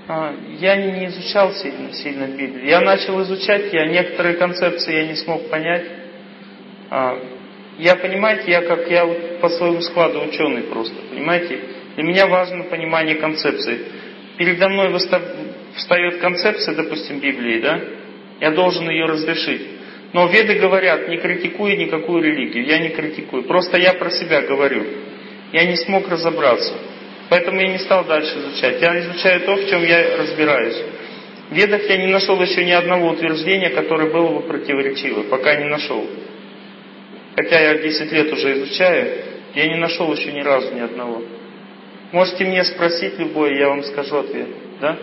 Я не изучал сильно Библию. Я начал изучать, некоторые концепции я не смог понять. Я по своему складу ученый просто, понимаете? Для меня важно понимание концепции. Передо мной встает концепция, допустим, Библии, да? Я должен ее разрешить. Но веды говорят, не критикуй никакую религию. Я не критикую. Просто я про себя говорю. Я не смог разобраться. Поэтому я не стал дальше изучать. Я изучаю то, в чем я разбираюсь. В ведах я не нашел еще ни одного утверждения, которое было бы противоречиво. Пока не нашел. Хотя я 10 лет уже изучаю, я не нашел еще ни разу ни одного. Можете мне спросить любое, я вам скажу ответ. Да?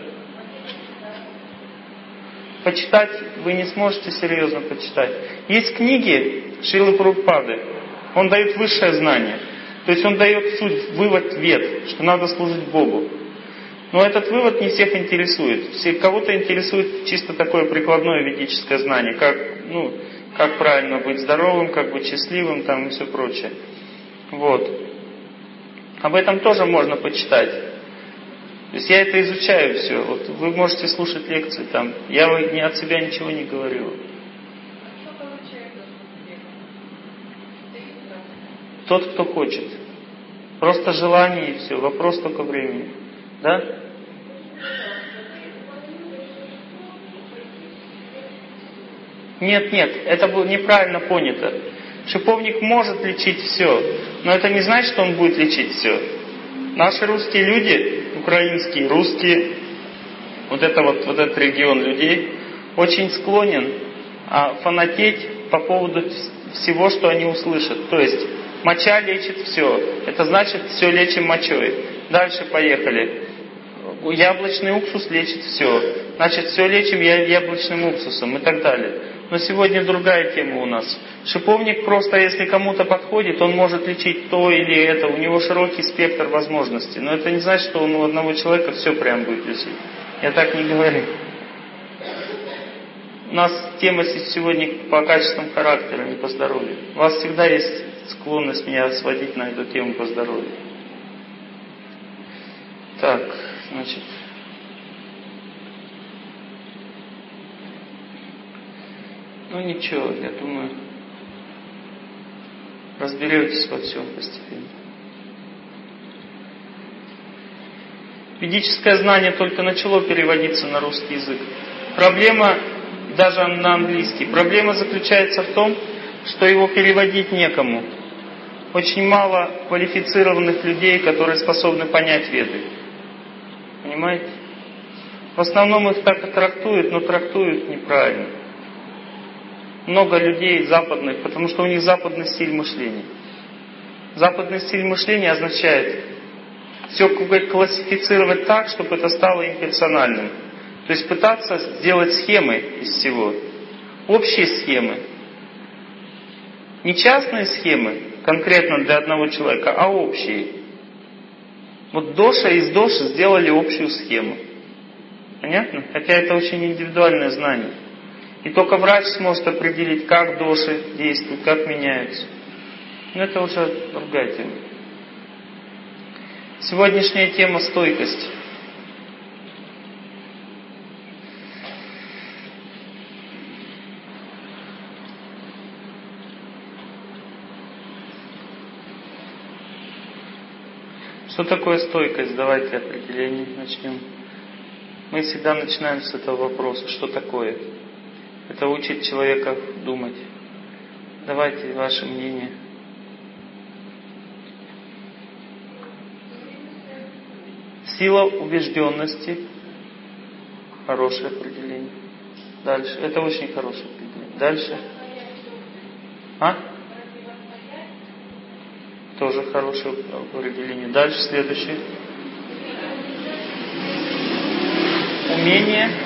Почитать вы не сможете серьезно почитать. Есть книги Шрилы Прабхупады. Он дает высшее знание. То есть он дает суть, вывод вед, что надо служить Богу. Но этот вывод не всех интересует. Кого-то интересует чисто такое прикладное ведическое знание, как правильно быть здоровым, как быть счастливым там, и все прочее. Вот. Об этом тоже можно почитать. То есть я это изучаю все. Вот вы можете слушать лекции там. Я от себя ничего не говорю. Тот, кто хочет. Просто желание и все. Вопрос только времени. Да? Нет, это было неправильно понято. Шиповник может лечить все, но это не значит, что он будет лечить все. Наши русские люди, украинские, русские, вот этот регион людей, очень склонен фанатеть по поводу всего, что они услышат. То есть, моча лечит все. Это значит, все лечим мочой. Дальше поехали. Яблочный уксус лечит все. Значит, все лечим яблочным уксусом и так далее. Но сегодня другая тема у нас. Шиповник просто, если кому-то подходит, он может лечить то или это. У него широкий спектр возможностей. Но это не значит, что он у одного человека все прям будет лечить. Я так не говорю. У нас тема сегодня по качествам характера, не по здоровью. У вас всегда есть склонность меня сводить на эту тему по здоровью. Так, значит... ничего, я думаю, разберетесь во всем постепенно. Ведическое знание только начало переводиться на русский язык. Проблема, даже на английский, проблема заключается в том, что его переводить некому. Очень мало квалифицированных людей, которые способны понять веды. Понимаете? В основном их так и трактуют, но трактуют неправильно. Много людей западных, потому что у них западный стиль мышления. Западный стиль мышления означает все классифицировать так, чтобы это стало имперсональным. То есть пытаться сделать схемы из всего. Общие схемы. Не частные схемы, конкретно для одного человека, а общие. Вот Доша из Доши сделали общую схему. Понятно? Хотя это очень индивидуальное знание. И только врач сможет определить, как доши действуют, как меняются. Но это уже другая тема. Сегодняшняя тема — стойкость. Что такое стойкость? Давайте определение начнем. Мы всегда начинаем с этого вопроса. Что такое? Это учит человека думать. Давайте ваше мнение. Сила убежденности. Хорошее определение. Дальше. Это очень хорошее определение. Дальше. Тоже хорошее определение. Дальше следующее. Умение.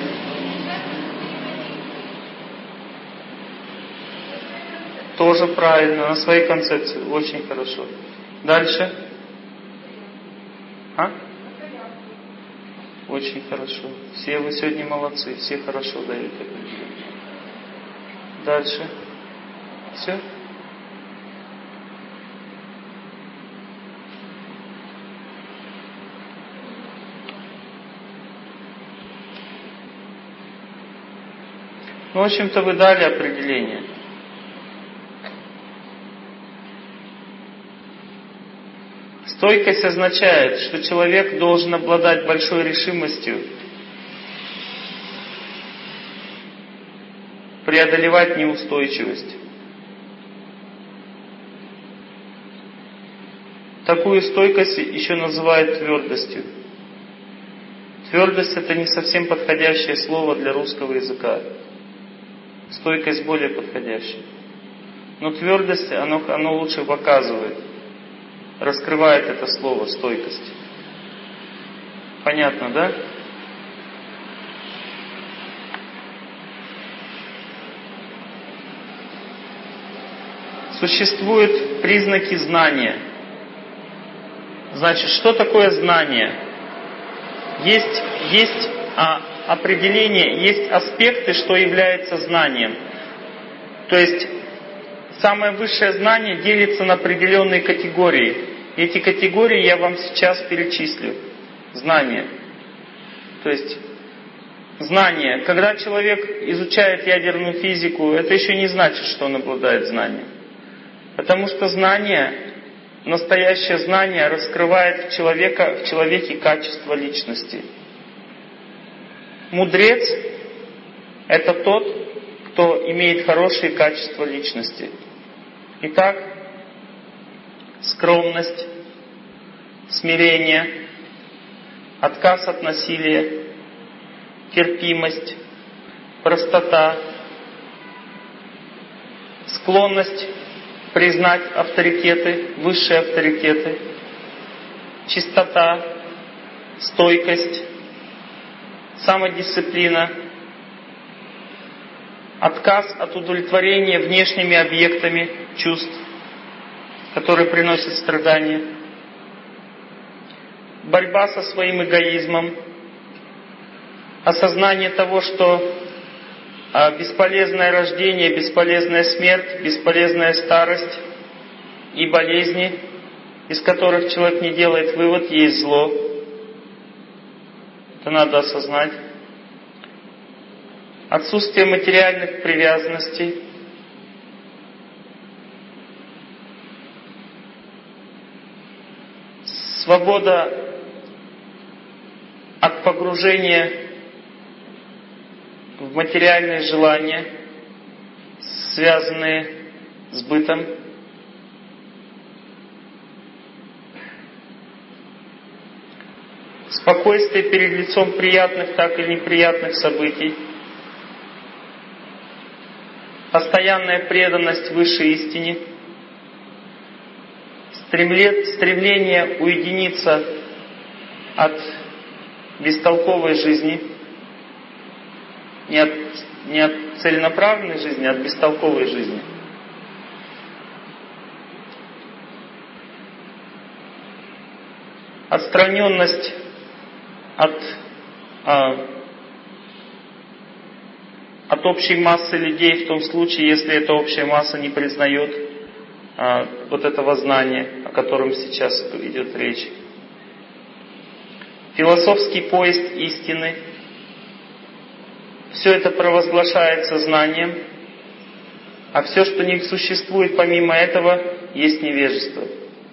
Тоже правильно, на своей концепции. Очень хорошо. Дальше. Очень хорошо. Все вы сегодня молодцы, все хорошо даете. Дальше. Все? Ну, в общем-то, вы дали определение. Стойкость означает, что человек должен обладать большой решимостью преодолевать неустойчивость. Такую стойкость еще называют твердостью. Твердость — это не совсем подходящее слово для русского языка. Стойкость более подходящая. Но твердость, оно лучше показывает, раскрывает это слово стойкость. Понятно, да? Существуют признаки знания. Значит, что такое знание? Есть определение, есть аспекты, что является знанием. То есть самое высшее знание делится на определенные категории. Эти категории я вам сейчас перечислю. Знание. То есть знание. Когда человек изучает ядерную физику, это еще не значит, что он обладает знанием. Потому что знание, настоящее знание раскрывает в человеке качество личности. Мудрец — это тот, кто имеет хорошие качества личности. Итак, скромность, смирение, отказ от насилия, терпимость, простота, склонность признать авторитеты, высшие авторитеты, чистота, стойкость, самодисциплина, отказ от удовлетворения внешними объектами чувств, которые приносят страдания, борьба со своим эгоизмом, осознание того, что бесполезное рождение, бесполезная смерть, бесполезная старость и болезни, из которых человек не делает вывод, есть зло. Это надо осознать. Отсутствие материальных привязанностей. Свобода от погружения в материальные желания, связанные с бытом. Спокойствие перед лицом приятных, так или неприятных событий. Постоянная преданность высшей истине. Стремление уединиться от бестолковой жизни. Не от целенаправленной жизни, а от бестолковой жизни. Отстраненность от общей массы людей в том случае, если эта общая масса не признает вот этого знания, о котором сейчас идет речь. Философский поиск истины. Все это провозглашается знанием, а все, что не существует помимо этого, есть невежество.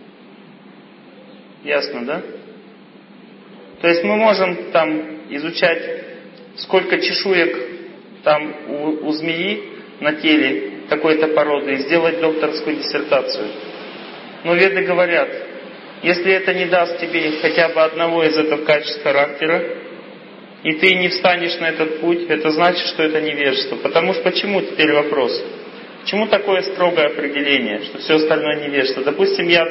Ясно, да? То есть мы можем там изучать, сколько чешуек там у змеи на теле такой-то породы и сделать докторскую диссертацию. Но веды говорят, если это не даст тебе хотя бы одного из этих качеств характера, и ты не встанешь на этот путь, это значит, что это невежество. Потому что почему теперь вопрос? Почему такое строгое определение, что все остальное невежество? Допустим, я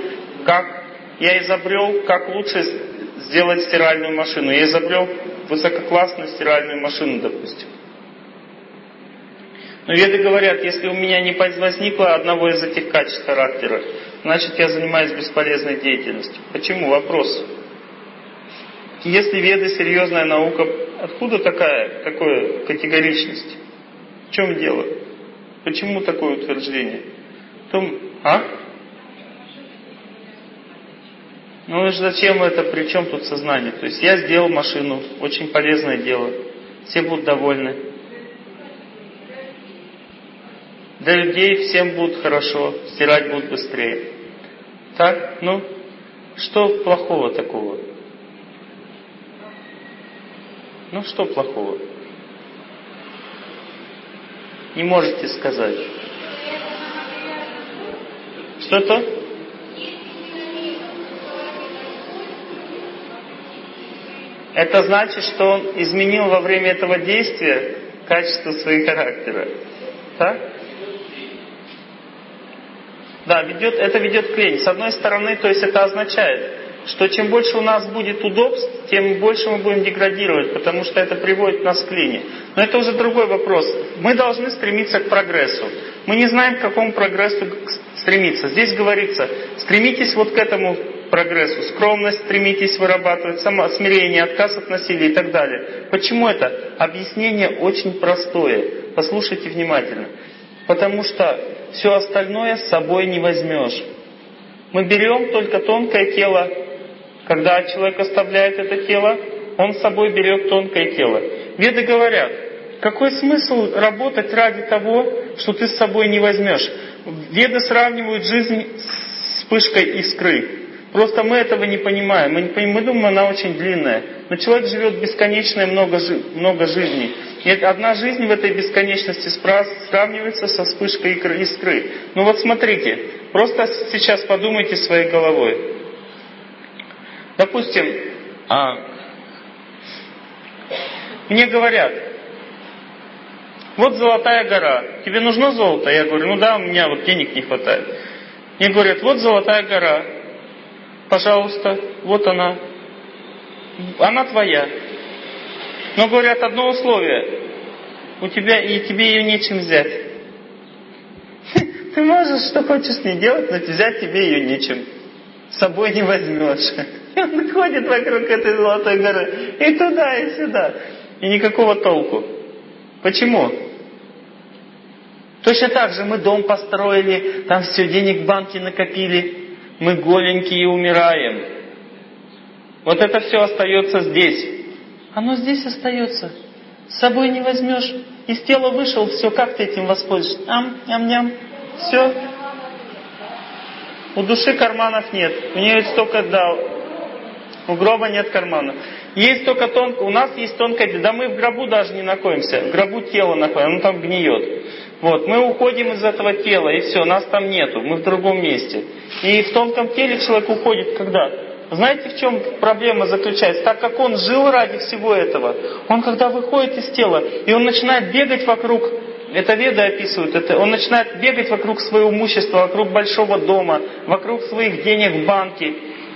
изобрел, как лучше сделать стиральную машину. Я изобрел высококлассную стиральную машину, допустим. Но веды говорят, если у меня не возникло одного из этих качеств характера, значит, я занимаюсь бесполезной деятельностью. Почему? Вопрос. Если веды серьезная наука, откуда такая категоричность? В чем дело? Почему такое утверждение? Ну зачем это, при чем тут сознание? То есть я сделал машину, очень полезное дело, все будут довольны. Для людей всем будет хорошо, стирать будут быстрее. Так? Ну, что плохого такого? Ну, что плохого? Не можете сказать. Что-то? Это значит, что он изменил во время этого действия качество своего характера. Так? Да, это ведет к лени. С одной стороны, то есть это означает, что чем больше у нас будет удобств, тем больше мы будем деградировать, потому что это приводит нас к лени. Но это уже другой вопрос. Мы должны стремиться к прогрессу. Мы не знаем, к какому прогрессу стремиться. Здесь говорится, стремитесь вот к этому прогрессу. Скромность стремитесь вырабатывать, смирение, отказ от насилия и так далее. Почему это? Объяснение очень простое. Послушайте внимательно. Потому что все остальное с собой не возьмешь. Мы берем только тонкое тело. Когда человек оставляет это тело, он с собой берет тонкое тело. Веды говорят, какой смысл работать ради того, что ты с собой не возьмешь? Веды сравнивают жизнь с вспышкой искры. Просто мы этого не понимаем. Мы думаем, она очень длинная. Но человек живет бесконечное много жизней. И одна жизнь в этой бесконечности сравнивается со вспышкой искры. Ну вот смотрите, просто сейчас подумайте своей головой. Допустим, мне говорят, вот Золотая гора, тебе нужно золото? Я говорю, ну да, у меня вот денег не хватает. Мне говорят, вот Золотая гора, пожалуйста, вот она твоя. Но говорят, одно условие, у тебя и тебе ее нечем взять. Ты можешь что хочешь с ней делать, но взять тебе ее нечем. С собой не возьмешь. И он ходит вокруг этой Золотой горы. И туда, и сюда. И никакого толку. Почему? Точно так же мы дом построили, там все, денег в банке накопили. Мы голенькие умираем. Вот это все остается здесь. Оно здесь остается. С собой не возьмешь. Из тела вышел, все, как ты этим воспользуешься? Ням-ням. Все. У души карманов нет. У нее есть только, у гроба нет карманов. Есть только тонкое, у нас есть тонкое, да мы в гробу даже не находимся. В гробу тело находится, оно там гниет. Вот, мы уходим из этого тела, и все, нас там нету, мы в другом месте. И в тонком теле человек уходит когда? Знаете, в чем проблема заключается? Так как он жил ради всего этого, он когда выходит из тела, и он начинает бегать вокруг, это Веды описывают, он начинает бегать вокруг своего имущества, вокруг большого дома, вокруг своих денег в банке.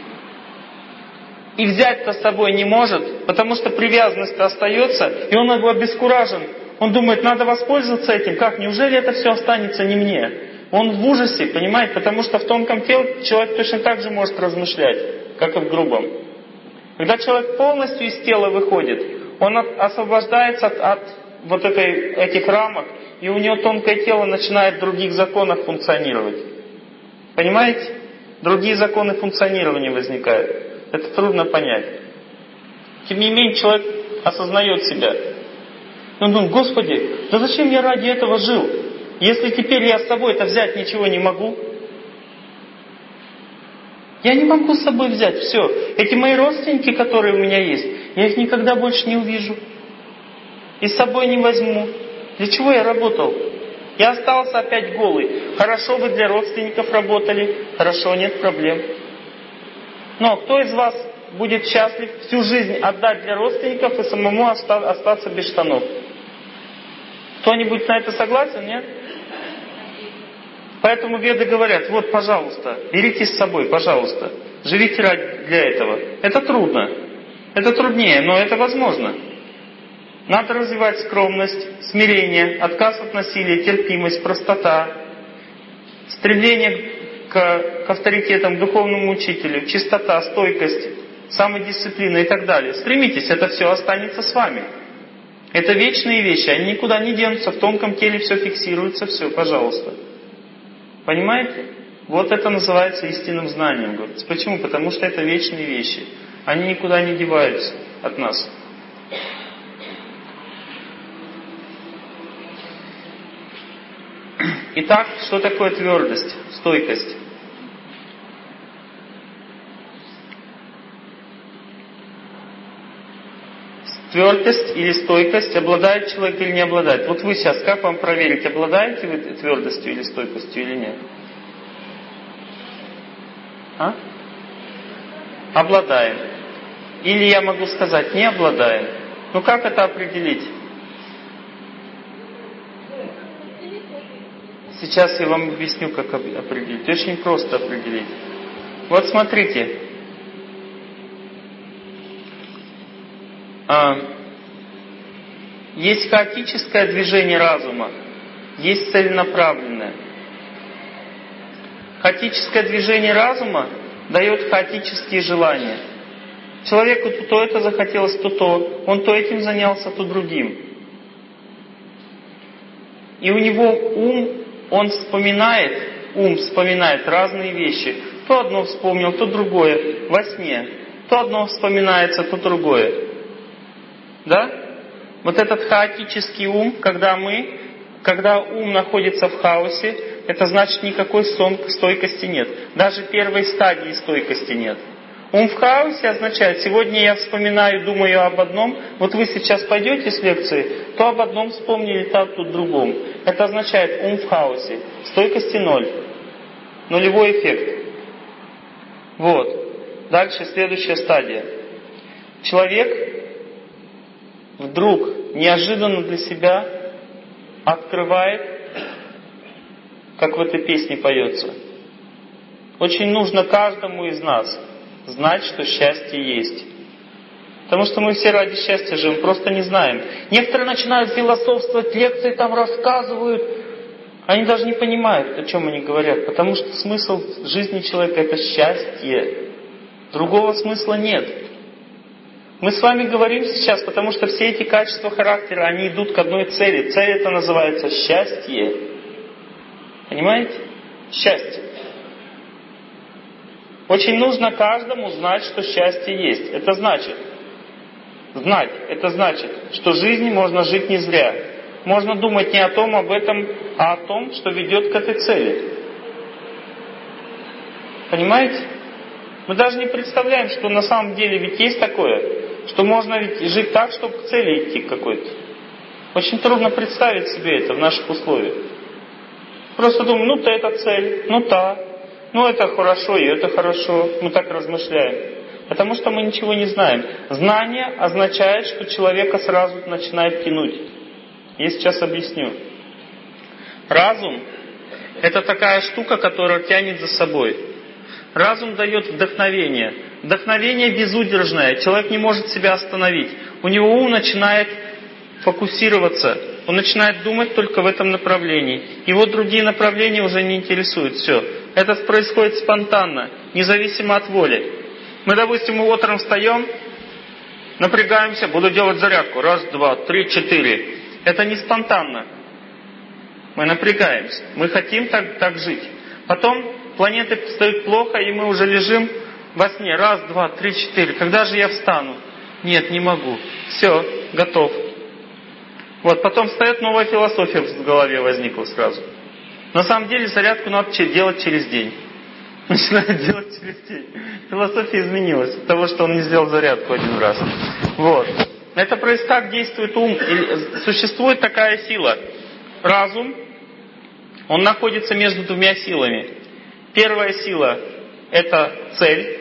И взять-то с собой не может, потому что привязанность остается, и он обескуражен. Он думает, надо воспользоваться этим. Как? Неужели это все останется не мне? Он в ужасе, понимаете? Потому что в тонком теле человек точно так же может размышлять, как и в грубом. Когда человек полностью из тела выходит, он освобождается от вот этих рамок, и у него тонкое тело начинает в других законах функционировать. Понимаете? Другие законы функционирования возникают. Это трудно понять. Тем не менее, человек осознает себя. Он думает, Господи, да зачем я ради этого жил? Если теперь я с собой это взять ничего не могу. Я не могу с собой взять все. Эти мои родственники, которые у меня есть, я их никогда больше не увижу. И с собой не возьму. Для чего я работал? Я остался опять голый. Хорошо, вы для родственников работали. Хорошо, нет проблем. Но кто из вас будет счастлив всю жизнь отдать для родственников и самому остаться без штанов? Кто-нибудь на это согласен, нет? Поэтому Веды говорят, вот, пожалуйста, берите с собой, пожалуйста. Живите для этого. Это трудно. Это труднее, но это возможно. Надо развивать скромность, смирение, отказ от насилия, терпимость, простота, стремление к авторитетам, к духовному учителю, чистота, стойкость, самодисциплина и так далее. Стремитесь, это все останется с вами. Это вечные вещи, они никуда не денутся, в тонком теле все фиксируется, все, пожалуйста. Понимаете? Вот это называется истинным знанием. Говорится. Почему? Потому что это вечные вещи. Они никуда не деваются от нас. Итак, что такое твердость, стойкость? Твердость или стойкость, обладает человек или не обладает? Вот вы сейчас, как вам проверить, обладаете вы твердостью или стойкостью или нет? А? Обладаем. Или я могу сказать, не обладаем. Ну как это определить? Сейчас я вам объясню, как определить. Очень просто определить. Вот смотрите. Есть хаотическое движение разума, есть целенаправленное. Хаотическое движение разума дает хаотические желания. Человеку то это захотелось, то. Он то этим занялся, то другим. И у него ум вспоминает разные вещи. То одно вспомнил, то другое. Во сне. То одно вспоминается, то другое. Да? Вот этот хаотический ум, когда ум находится в хаосе, это значит, никакой стойкости нет. Даже первой стадии стойкости нет. Ум в хаосе означает, сегодня я вспоминаю, думаю об одном, вот вы сейчас пойдете с лекции, то об одном вспомнили, то о другом. Это означает ум в хаосе. Стойкости ноль. Нулевой эффект. Вот. Дальше следующая стадия. Человек вдруг неожиданно для себя открывает, как в этой песне поется. Очень нужно каждому из нас знать, что счастье есть. Потому что мы все ради счастья живем, просто не знаем. Некоторые начинают философствовать, лекции там рассказывают. Они даже не понимают, о чем они говорят. Потому что смысл жизни человека — это счастье. Другого смысла нет. Мы с вами говорим сейчас, потому что все эти качества характера, они идут к одной цели. Цель это называется счастье. Понимаете? Счастье. Очень нужно каждому знать, что счастье есть. Это значит, что жизнь можно жить не зря. Можно думать не о том, об этом, а о том, что ведет к этой цели. Понимаете? Мы даже не представляем, что на самом деле ведь есть такое, что можно ведь жить так, чтобы к цели идти какой-то. Очень трудно представить себе это в наших условиях. Просто думаем, то это цель, это хорошо, и это хорошо. Мы так размышляем. Потому что мы ничего не знаем. Знание означает, что человека сразу начинает тянуть. Я сейчас объясню. Разум — это такая штука, которая тянет за собой. Разум дает вдохновение. Вдохновение безудержное. Человек не может себя остановить. У него ум начинает фокусироваться. Он начинает думать только в этом направлении. Его другие направления уже не интересуют. Все. Это происходит спонтанно, независимо от воли. Мы, допустим, утром встаем, напрягаемся, буду делать зарядку. 1, 2, 3, 4. Это не спонтанно. Мы напрягаемся. Мы хотим так жить. Потом планеты встают плохо, и мы уже лежим во сне. 1, 2, 3, 4. Когда же я встану? Нет, не могу. Все, готов. Вот, потом встает новая философия в голове возникла сразу. На самом деле зарядку надо делать через день. Начинает делать через день. Философия изменилась от того, что он не сделал зарядку один раз. Вот. Это так действует ум. Существует такая сила. Разум, он находится между двумя силами. Первая сила – это цель.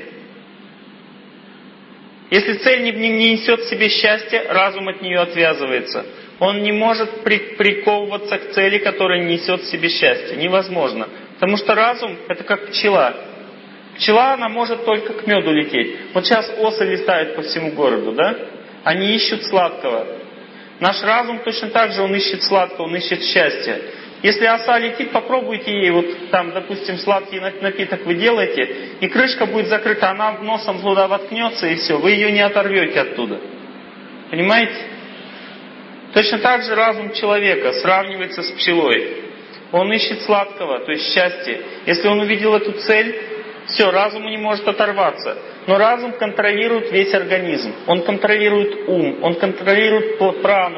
Если цель не несет в себе счастья, разум от нее отвязывается. Он не может приковываться к цели, которая не несет в себе счастье. Невозможно. Потому что разум – это как пчела. Пчела, она может только к меду лететь. Вот сейчас осы летают по всему городу, да? Они ищут сладкого. Наш разум точно так же, он ищет сладкого, он ищет счастья. Если оса летит, попробуйте ей, допустим, сладкий напиток вы делаете, и крышка будет закрыта, она носом туда воткнется, и все, вы ее не оторвете оттуда. Понимаете? Точно так же разум человека сравнивается с пчелой. Он ищет сладкого, то есть счастья. Если он увидел эту цель, все, разум не может оторваться. Но разум контролирует весь организм. Он контролирует ум, он контролирует прану,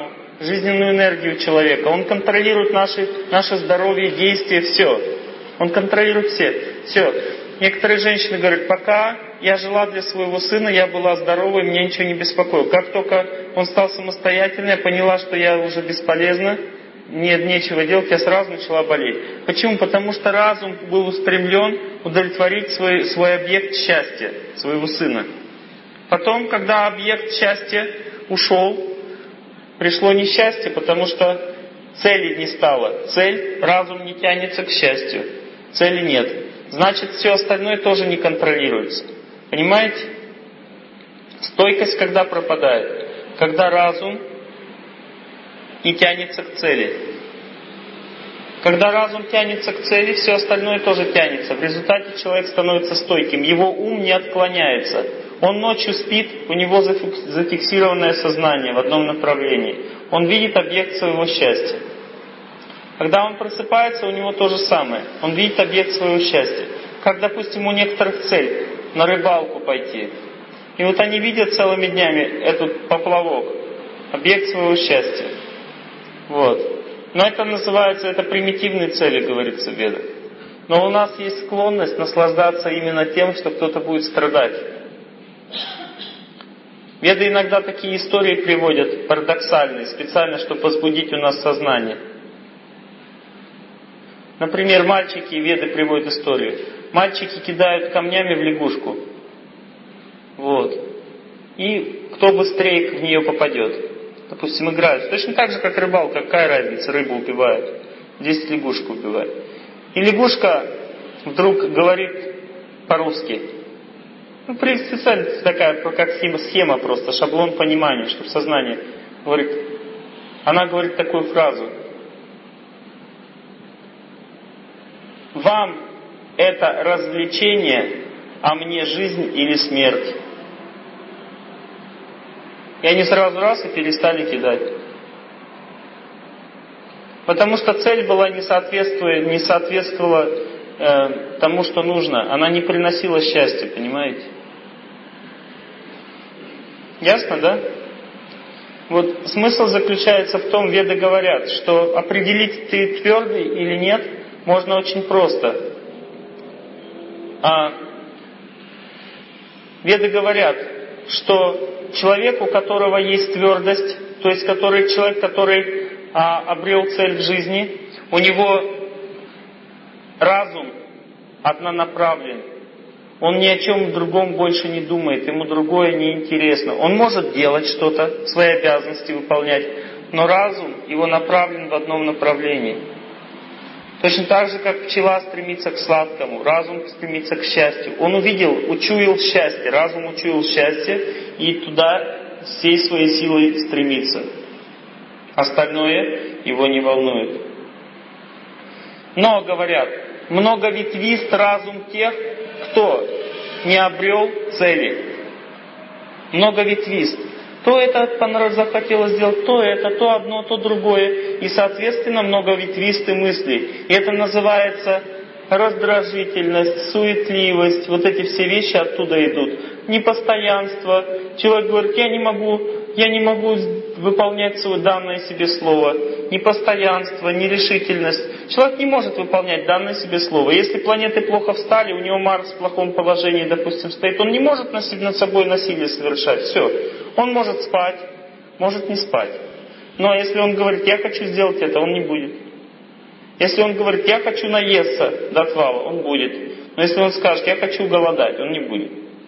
жизненную энергию человека, он контролирует наше здоровье, действия, все. Он контролирует все. Некоторые женщины говорят, пока я жила для своего сына, я была здоровой, меня ничего не беспокоило. Как только он стал самостоятельным, я поняла, что я уже бесполезна, нечего делать, я сразу начала болеть. Почему? Потому что разум был устремлен удовлетворить свой объект счастья, своего сына. Потом, когда объект счастья ушел, пришло несчастье, потому что цели не стало. Разум не тянется к счастью. Цели нет. Значит, все остальное тоже не контролируется. Понимаете? Стойкость когда пропадает? Когда разум не тянется к цели. Когда разум тянется к цели, все остальное тоже тянется. В результате человек становится стойким. Его ум не отклоняется. Он ночью спит, у него зафиксированное сознание в одном направлении. Он видит объект своего счастья. Когда он просыпается, у него то же самое. Он видит объект своего счастья. Как, допустим, у некоторых цель на рыбалку пойти. И вот они видят целыми днями этот поплавок, объект своего счастья. Вот. Но это называется, это примитивные цели, говорится в Ведах. Но у нас есть склонность наслаждаться именно тем, что кто-то будет страдать. Веды иногда такие истории приводят, парадоксальные, специально, чтобы возбудить у нас сознание. Например, мальчики, Веды приводят историю. Мальчики кидают камнями в лягушку. Вот. И кто быстрее в нее попадет. Допустим, играют. Точно так же, как рыбалка. Какая разница? Рыбу убивают. 10 лягушек убивают. И лягушка вдруг говорит по-русски. Ну, специально такая, как схема просто, шаблон понимания, чтобы сознание говорит. Она говорит такую фразу. Вам это развлечение, а мне жизнь или смерть. И они сразу раз и перестали кидать. Потому что цель была не соответствовала тому, что нужно. Она не приносила счастья, понимаете? Ясно, да? Вот смысл заключается в том, Веды говорят, что определить, ты твердый или нет, можно очень просто. Веды говорят, что человек, у которого есть твердость, то есть человек, который обрел цель в жизни, у него разум однонаправлен. Он ни о чем другом больше не думает, ему другое не интересно. Он может делать что-то, свои обязанности выполнять, но разум его направлен в одном направлении. Точно так же, как пчела стремится к сладкому, разум стремится к счастью. Он учуял счастье, разум учуял счастье и туда всей своей силой стремится. Остальное его не волнует. Но, говорят, многоветвист разум тех, кто не обрел цели. Многоветвист. То это захотелось сделать, то это, то одно, то другое. И, соответственно, многоветвистые мысли. И это называется раздражительность, суетливость. Вот эти все вещи оттуда идут. Непостоянство. Человек говорит, я не могу выполнять свое данное себе слово. Непостоянство, нерешительность. Человек не может выполнять данное себе слово. Если планеты плохо встали, у него Марс в плохом положении, допустим, стоит, он не может над собой насилие совершать. Все. Он может спать, может не спать. Но если он говорит, я хочу сделать это, он не будет. Если он говорит, я хочу наесться до отвала, он будет. Но если он скажет, я хочу голодать, он не будет.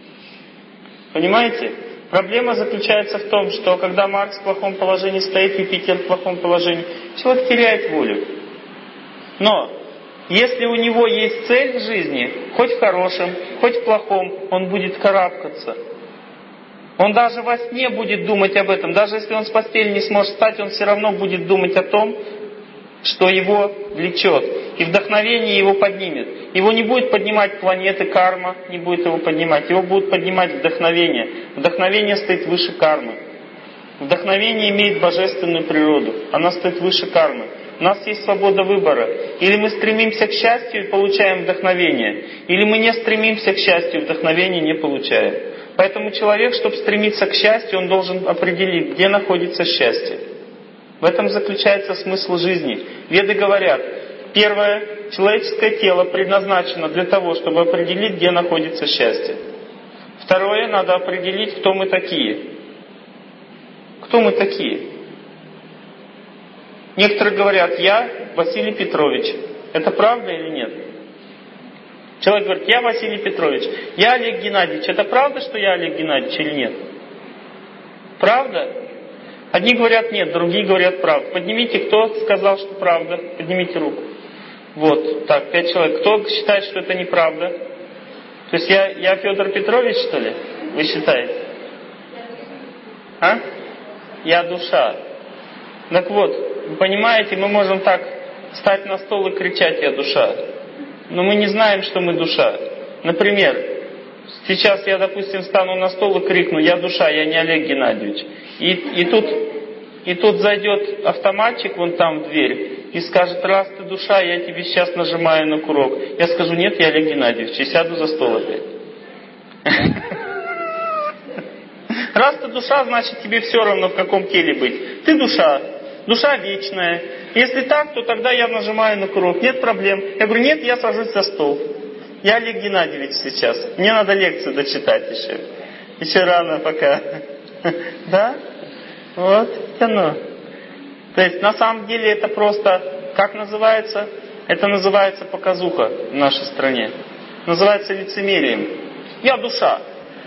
Понимаете? Проблема заключается в том, что когда Марс в плохом положении стоит, Юпитер в плохом положении, человек теряет волю. Но если у него есть цель в жизни, хоть в хорошем, хоть в плохом, он будет карабкаться. Он даже во сне будет думать об этом. Даже если он с постели не сможет встать, он все равно будет думать о том, что его влечет. И вдохновение его поднимет. Его не будет поднимать планеты, карма не будет его поднимать. Его будет поднимать вдохновение. Вдохновение стоит выше кармы. Вдохновение имеет божественную природу. Она стоит выше кармы. У нас есть свобода выбора. Или мы стремимся к счастью и получаем вдохновение. Или мы не стремимся к счастью и вдохновения не получаем. Поэтому человек, чтобы стремиться к счастью, он должен определить, где находится счастье. В этом заключается смысл жизни. Веды говорят, первое, человеческое тело предназначено для того, чтобы определить, где находится счастье. Второе, надо определить, кто мы такие. Кто мы такие? Некоторые говорят, я Василий Петрович. Это правда или нет? Человек говорит, я Василий Петрович. Я Олег Геннадьевич. Это правда, что я Олег Геннадьевич или нет? Правда? Одни говорят нет, другие говорят правду. Поднимите, кто сказал, что правда? Поднимите руку. Вот, так, 5 человек. Кто считает, что это неправда? То есть я Федор Петрович, что ли? Вы считаете? А? Я душа. Так вот, вы понимаете, мы можем так встать на стол и кричать «я душа». Но мы не знаем, что мы душа. Например, сейчас я, допустим, встану на стол и крикну «я душа, я не Олег Геннадьевич». И тут зайдет автоматчик вон там в дверь и скажет: раз ты душа, я тебе сейчас нажимаю на курок. Я скажу: нет, я Олег Геннадьевич, и сяду за стол опять. Раз ты душа, значит тебе все равно, в каком теле быть. Ты душа. Душа вечная. Если так, то тогда я нажимаю на курок. Нет проблем. Я говорю: нет, я сажусь за стол. Я Олег Геннадьевич сейчас. Мне надо лекцию дочитать еще. Еще рано пока. Да? Вот оно. То есть на самом деле это просто, как называется? Это называется показуха в нашей стране. Называется лицемерием. Я душа.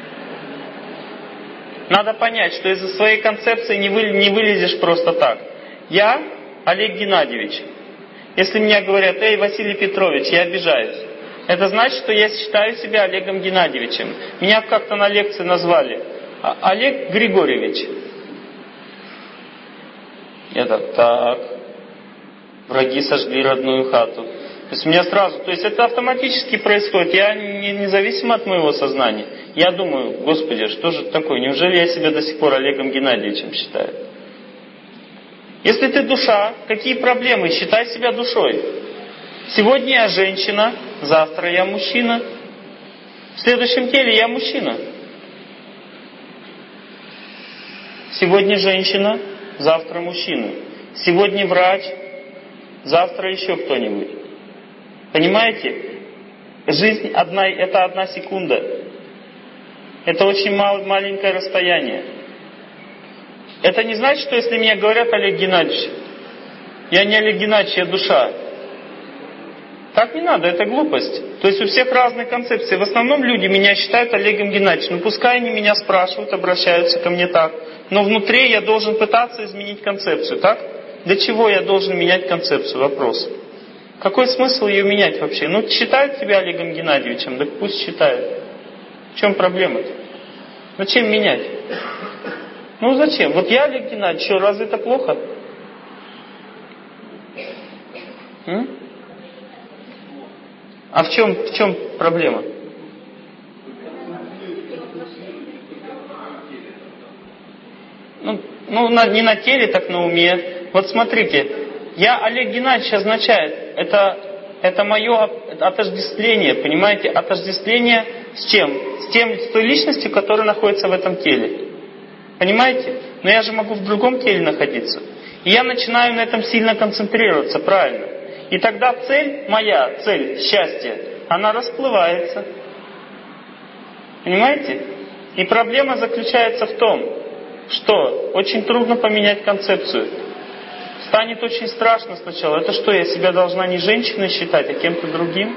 Надо понять, что из-за своей концепции не вылезешь просто так. Я Олег Геннадьевич. Если мне говорят: эй, Василий Петрович, я обижаюсь. Это значит, что я считаю себя Олегом Геннадьевичем. Меня как-то на лекции назвали Олег Григорьевич. Так, враги сожгли родную хату. То есть меня сразу, то есть это автоматически происходит, я независимо от моего сознания. Я думаю: Господи, что же это такое? Неужели я себя до сих пор Олегом Геннадьевичем считаю? Если ты душа, какие проблемы? Считай себя душой. Сегодня я женщина, завтра я мужчина. В следующем теле я мужчина. Сегодня женщина, завтра мужчина. Сегодня врач, завтра еще кто-нибудь. Понимаете? Жизнь это одна секунда. Это очень маленькое расстояние. Это не значит, что если мне говорят: Олег Геннадьевич, я не Олег Геннадьевич, я душа. Так не надо, это глупость. То есть у всех разные концепции. В основном люди меня считают Олегом Геннадьевичем. Ну пускай они меня спрашивают, обращаются ко мне так. Но внутри я должен пытаться изменить концепцию, так? Для чего я должен менять концепцию? Вопрос. Какой смысл ее менять вообще? Ну, считают тебя Олегом Геннадьевичем, так пусть считают. В чем проблема-то? Зачем менять? Ну, зачем? Вот я Олег Геннадьевич, что, разве это плохо? А в чем проблема? Ну, не на теле, так на уме. Вот смотрите, я Олег Геннадьевич означает, это мое отождествление, понимаете? Отождествление с чем? С той личностью, которая находится в этом теле. Понимаете? Но я же могу в другом теле находиться. И я начинаю на этом сильно концентрироваться, правильно? И тогда моя цель счастья, она расплывается. Понимаете? И проблема заключается в том, что очень трудно поменять концепцию. Станет очень страшно сначала. Это что, я себя должна не женщиной считать, а кем-то другим?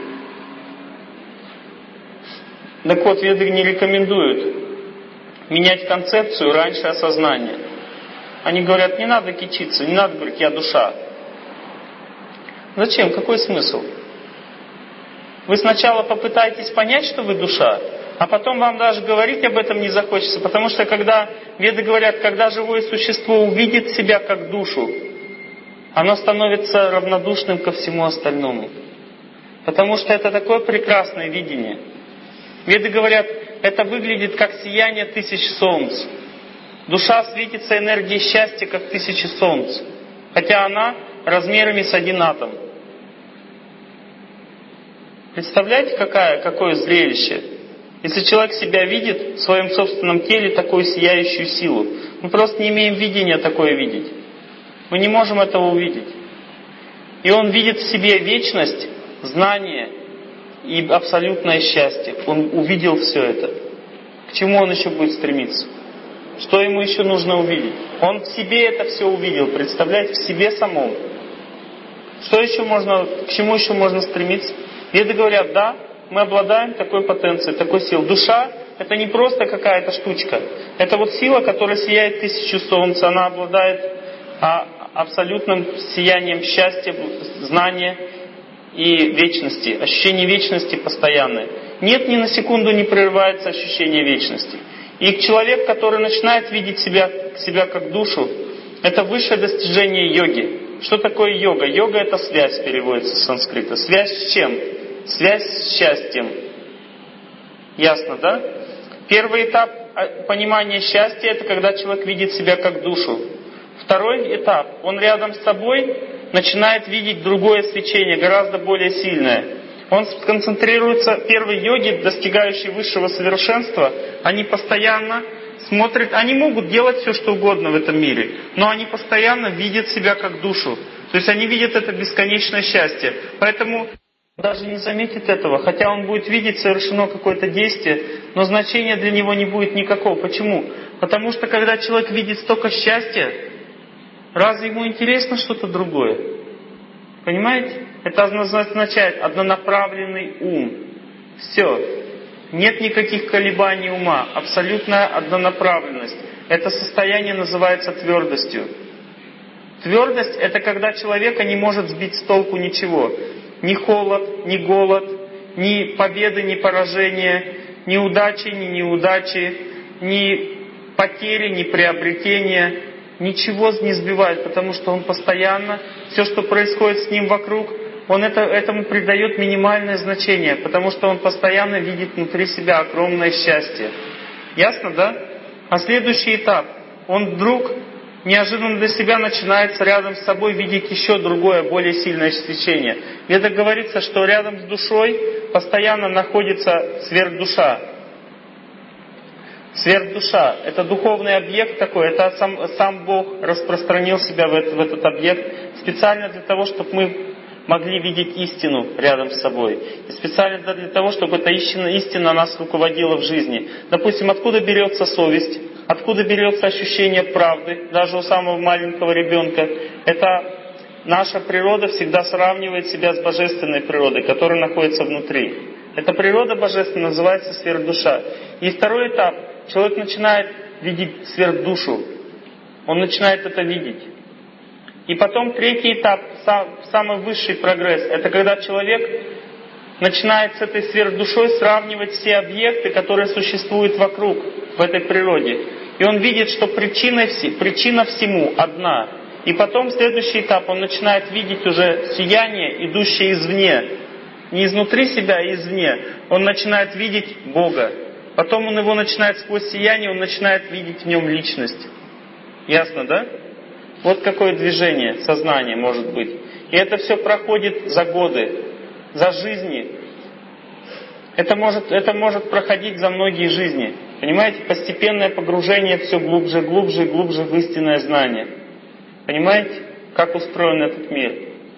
Так вот, веды не рекомендуют менять концепцию раньше осознания. Они говорят: не надо кичиться, не надо говорить: я душа. Зачем? Какой смысл? Вы сначала попытаетесь понять, что вы душа, а потом вам даже говорить об этом не захочется. Потому что когда веды говорят, когда живое существо увидит себя как душу, оно становится равнодушным ко всему остальному. Потому что это такое прекрасное видение. Веды говорят, это выглядит как сияние 1000 солнц. Душа светится энергией счастья, как 1000 солнц. Хотя она размерами с 1 атом. Представляете, какое зрелище? Если человек себя видит в своем собственном теле такую сияющую силу. Мы просто не имеем видения такое видеть. Мы не можем этого увидеть. И он видит в себе вечность, знание и абсолютное счастье. Он увидел все это. К чему он еще будет стремиться? Что ему еще нужно увидеть? Он в себе это все увидел, представляете, в себе самом. Что еще можно, к чему еще можно стремиться? Веды говорят, да, мы обладаем такой потенцией, такой силой. Душа — это не просто какая-то штучка. Это вот сила, которая сияет 1000 солнц, она обладает абсолютным сиянием счастья, знания и вечности. Ощущение вечности постоянное. Нет, ни на секунду не прерывается ощущение вечности. И человек, который начинает видеть себя как душу, это высшее достижение йоги. Что такое йога? Йога — это связь, переводится с санскрита. Связь с чем? Связь с счастьем. Ясно, да? Первый этап понимания счастья — это когда человек видит себя как душу. Второй этап, он рядом с собой начинает видеть другое свечение, гораздо более сильное. Он сконцентрируется, первые йоги, достигающие высшего совершенства, они постоянно смотрят, они могут делать все, что угодно в этом мире, но они постоянно видят себя как душу. То есть они видят это бесконечное счастье. Поэтому даже не заметит этого, хотя он будет видеть, совершено какое-то действие, но значения для него не будет никакого. Почему? Потому что когда человек видит столько счастья, разве ему интересно что-то другое? Понимаете? Это означает однонаправленный ум. Все. Нет никаких колебаний ума. Абсолютная однонаправленность. Это состояние называется твердостью. Твердость — это когда человека не может сбить с толку ничего. Ни холод, ни голод, ни победы, ни поражения, ни удачи, ни неудачи, ни потери, ни приобретения. Ничего не сбивает, потому что он постоянно, все, что происходит с ним вокруг, он этому придает минимальное значение, потому что он постоянно видит внутри себя огромное счастье. Ясно, да? А следующий этап, он вдруг неожиданно для себя начинает рядом с собой видеть еще другое, более сильное свечение. И это говорится, что рядом с душой постоянно находится сверхдуша. Сверхдуша — это духовный объект такой, это сам Бог распространил себя в этот объект специально для того, чтобы мы могли видеть истину рядом с собой. И специально для того, чтобы эта истина нас руководила в жизни. Допустим, откуда берется совесть, откуда берется ощущение правды, даже у самого маленького ребенка. Это наша природа всегда сравнивает себя с божественной природой, которая находится внутри. Эта природа божественная называется сверхдуша. И второй этап. Человек начинает видеть сверхдушу. Он начинает это видеть. И потом третий этап, самый высший прогресс, это когда человек начинает с этой сверхдушой сравнивать все объекты, которые существуют вокруг, в этой природе. И он видит, что причина всему одна. И потом следующий этап, он начинает видеть уже сияние, идущее извне. Не изнутри себя, а извне. Он начинает видеть Бога. Потом он его начинает сквозь сияние, он начинает видеть в нем личность. Ясно, да? Вот какое движение сознания может быть. И это все проходит за годы, за жизни. Это может проходить за многие жизни. Понимаете? Постепенное погружение все глубже, глубже, глубже в истинное знание. Понимаете, как устроен этот мир?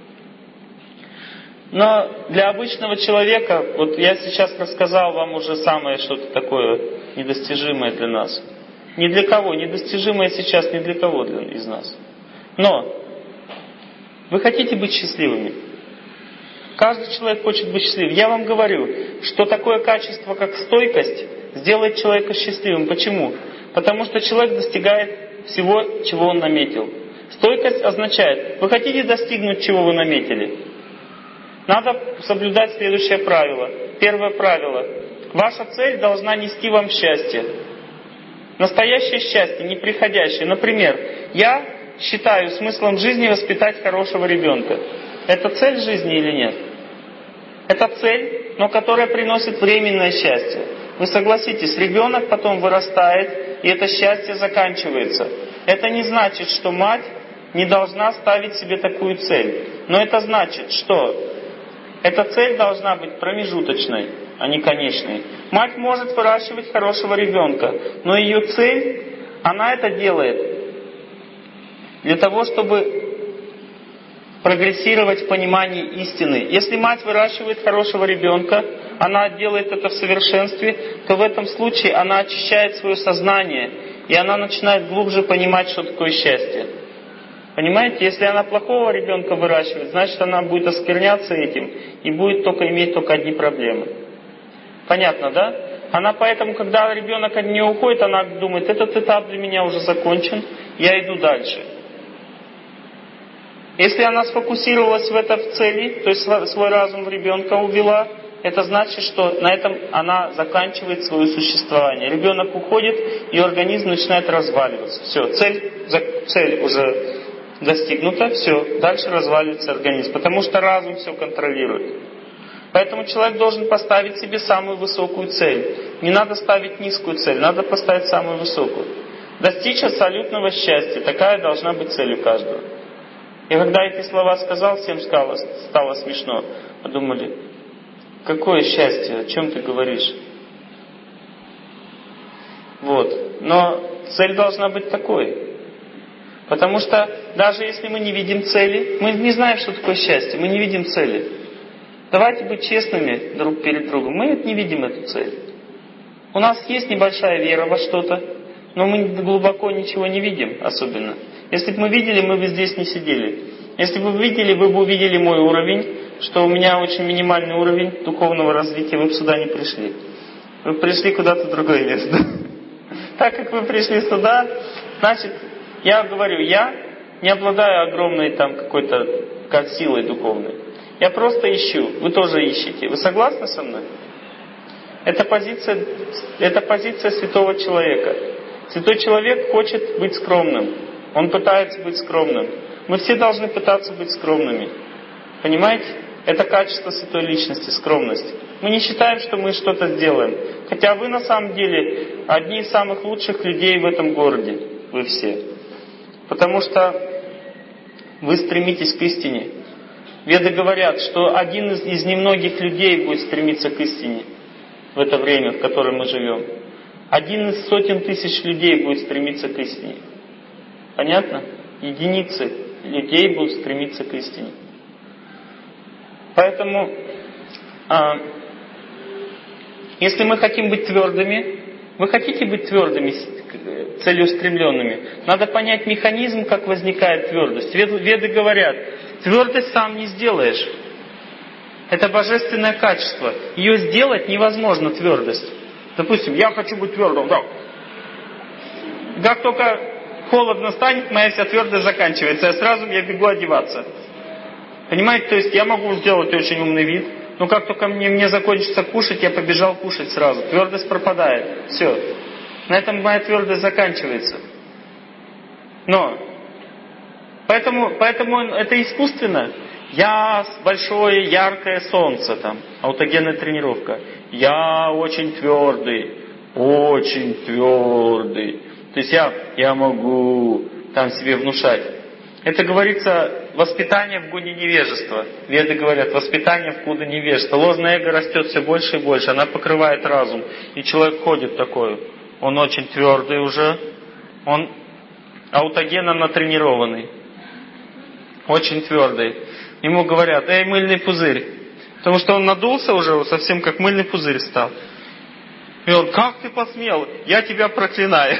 Но для обычного человека, вот я сейчас рассказал вам уже самое что-то такое недостижимое для нас. Ни для кого, недостижимое сейчас ни для кого из нас. Но вы хотите быть счастливыми? Каждый человек хочет быть счастливым. Я вам говорю, что такое качество, как стойкость, сделает человека счастливым. Почему? Потому что человек достигает всего, чего он наметил. Стойкость означает, вы хотите достигнуть, чего вы наметили? Надо соблюдать следующее правило. Первое правило. Ваша цель должна нести вам счастье. Настоящее счастье, не приходящее. Например, я считаю смыслом жизни воспитать хорошего ребенка. Это цель жизни или нет? Это цель, но которая приносит временное счастье. Вы согласитесь, ребенок потом вырастает, и это счастье заканчивается. Это не значит, что мать не должна ставить себе такую цель. Но это значит, что эта цель должна быть промежуточной, а не конечной. Мать может выращивать хорошего ребенка, но ее цель, она это делает для того, чтобы прогрессировать в понимании истины. Если мать выращивает хорошего ребенка, она делает это в совершенстве, то в этом случае она очищает свое сознание, и она начинает глубже понимать, что такое счастье. Понимаете, если она плохого ребенка выращивает, значит она будет оскверняться этим и будет иметь только одни проблемы. Понятно, да? Она поэтому, когда ребенок от нее уходит, она думает, этот этап для меня уже закончен, я иду дальше. Если она сфокусировалась в этом цели, то есть свой разум в ребенка увела, это значит, что на этом она заканчивает свое существование. Ребенок уходит, ее организм начинает разваливаться. Все, цель уже достигнута, все, дальше разваливается организм, потому что разум все контролирует. Поэтому человек должен поставить себе самую высокую цель. Не надо ставить низкую цель, надо поставить самую высокую. Достичь абсолютного счастья, такая должна быть цель у каждого. И когда эти слова сказал, всем стало смешно. Подумали, какое счастье, о чем ты говоришь? Вот. Но цель должна быть такой. Потому что даже если мы не видим цели, мы не знаем, что такое счастье, мы не видим цели. Давайте быть честными друг перед другом. Мы не видим эту цель. У нас есть небольшая вера во что-то, но мы глубоко ничего не видим особенно. Если бы мы видели, мы бы здесь не сидели. Если бы вы видели, вы бы увидели мой уровень, что у меня очень минимальный уровень духовного развития, вы бы сюда не пришли. Вы пришли куда-то в другое место. Так как вы пришли сюда, значит, я говорю, я не обладаю огромной там какой-то силой духовной. Я просто ищу, вы тоже ищете. Вы согласны со мной? Это позиция святого человека. Святой человек хочет быть скромным. Он пытается быть скромным. Мы все должны пытаться быть скромными. Понимаете? Это качество святой личности, скромность. Мы не считаем, что мы что-то сделаем. Хотя вы на самом деле одни из самых лучших людей в этом городе. Вы все. Потому что вы стремитесь к истине. Веды говорят, что один из немногих людей будет стремиться к истине в это время, в котором мы живем. Один из сотен тысяч людей будет стремиться к истине. Понятно? Единицы людей будут стремиться к истине. Поэтому, если мы хотим быть твердыми, вы хотите быть твердыми, целеустремленными, надо понять механизм, как возникает твердость. Веды говорят, твердость сам не сделаешь. Это божественное качество. Ее сделать невозможно, твердость. Допустим, я хочу быть твердым, да. Как только холодно станет, моя вся твердость заканчивается, и сразу я бегу одеваться. Понимаете, то есть я могу сделать очень умный вид, но как только мне закончится кушать, я побежал кушать сразу. Твердость пропадает. Все. На этом моя твердость заканчивается. Но, поэтому это искусственно. Я большое яркое солнце, там, аутогенная тренировка. Я очень твердый, очень твердый. То есть я могу там себе внушать. Это говорится воспитание в годе невежества. Веды говорят, воспитание в годе невежества. Ложное эго растет все больше и больше, она покрывает разум. И человек ходит такой, он очень твердый уже, он аутогенно натренированный, очень твердый. Ему говорят, эй, мыльный пузырь. Потому что он надулся уже, совсем как мыльный пузырь стал. И он, как ты посмел? Я тебя проклинаю.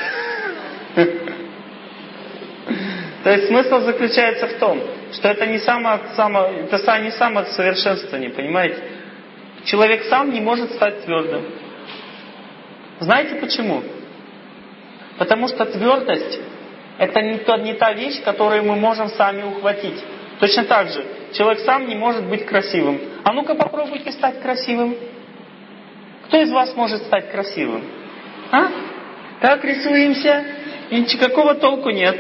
То есть смысл заключается в том, что это не самосовершенствование, понимаете? Человек сам не может стать твердым. Знаете почему? Потому что твердость это не та вещь, которую мы можем сами ухватить. Точно так же, человек сам не может быть красивым. А ну-ка попробуйте стать красивым. Кто из вас может стать красивым? А? Так рисуемся, и никакого толку нет.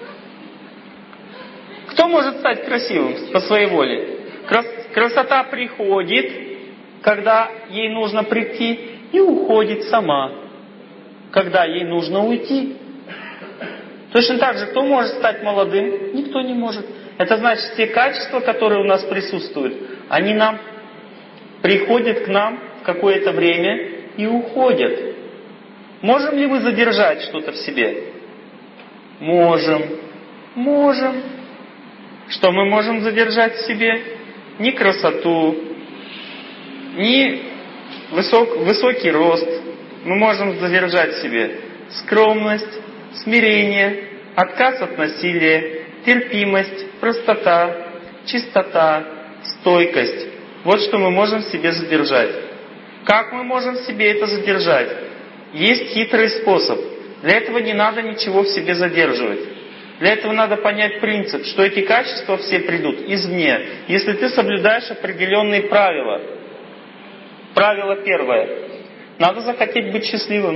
Кто может стать красивым по своей воле? Красота приходит, когда ей нужно прийти, и уходит сама, когда ей нужно уйти. Точно так же, кто может стать молодым? Никто не может. Это значит, те качества, которые у нас присутствуют, они приходят к нам в какое-то время и уходят. Можем ли мы задержать что-то в себе? Можем. Что мы можем задержать в себе? Ни красоту, ни высокий рост. Мы можем задержать в себе скромность, смирение, отказ от насилия, терпимость, простота, чистота, стойкость. Вот что мы можем в себе задержать. Как мы можем в себе это задержать? Есть хитрый способ. Для этого не надо ничего в себе задерживать. Для этого надо понять принцип, что эти качества все придут извне, если ты соблюдаешь определенные правила. Правило первое. Надо захотеть быть счастливым.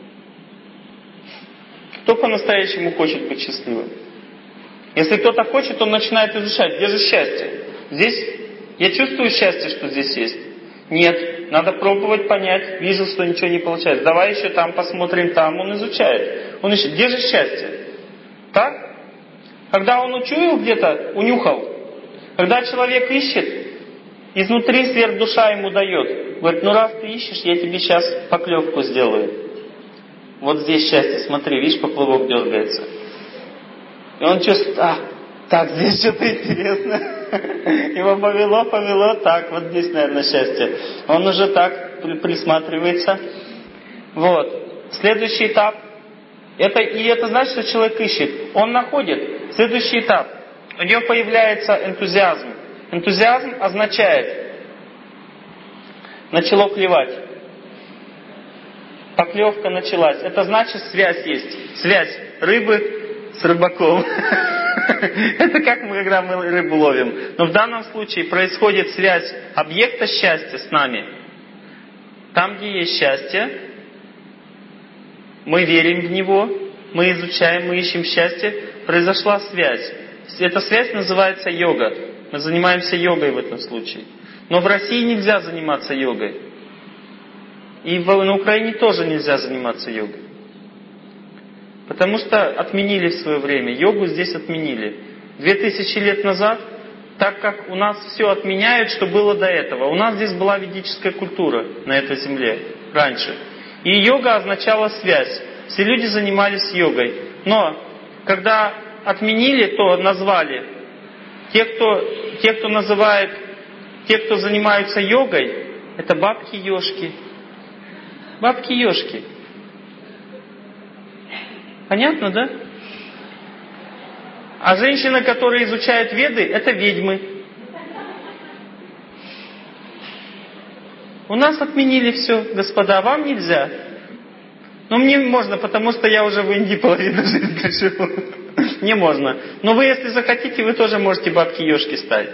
Кто по-настоящему хочет быть счастливым? Если кто-то хочет, он начинает изучать, где же счастье? Здесь я чувствую счастье, что здесь есть. Нет, надо пробовать понять, вижу, что ничего не получается. Давай еще там посмотрим, там он изучает. Он ищет, где же счастье? Так? Когда он учуял где-то, унюхал. Когда человек ищет, изнутри сверхдуша ему дает. Говорит, ну раз ты ищешь, я тебе сейчас поклевку сделаю. Вот здесь счастье, смотри, видишь, поплавок дергается. И он чувствует, так, здесь что-то интересное. Его повело, так, вот здесь, наверное, счастье. Он уже так присматривается. Вот. Следующий этап. Это значит, что человек ищет. Он находит. Следующий этап. У него появляется энтузиазм. Энтузиазм означает, начало клевать. Поклевка началась. Это значит, связь есть. Связь рыбы с рыбаком. Это как когда мы рыбу ловим. Но в данном случае происходит связь объекта счастья с нами. Там, где есть счастье, мы верим в него, мы изучаем, мы ищем счастье. Произошла связь. Эта связь называется йога. Мы занимаемся йогой в этом случае. Но в России нельзя заниматься йогой. И на Украине тоже нельзя заниматься йогой. Потому что отменили в свое время. Йогу здесь отменили. 2000 лет назад, так как у нас все отменяют, что было до этого. У нас здесь была ведическая культура на этой земле раньше. И йога означала связь. Все люди занимались йогой. Но когда отменили, то назвали те, кто называет, те, кто занимаются йогой, это бабки-ешки. Бабки-ешки. Понятно, да? А женщины, которые изучают веды, это ведьмы. У нас отменили все, господа, вам нельзя. Но мне можно, потому что я уже в Индии половину жизни живу. Мне можно. Но вы, если захотите, вы тоже можете бабки-ешки стать.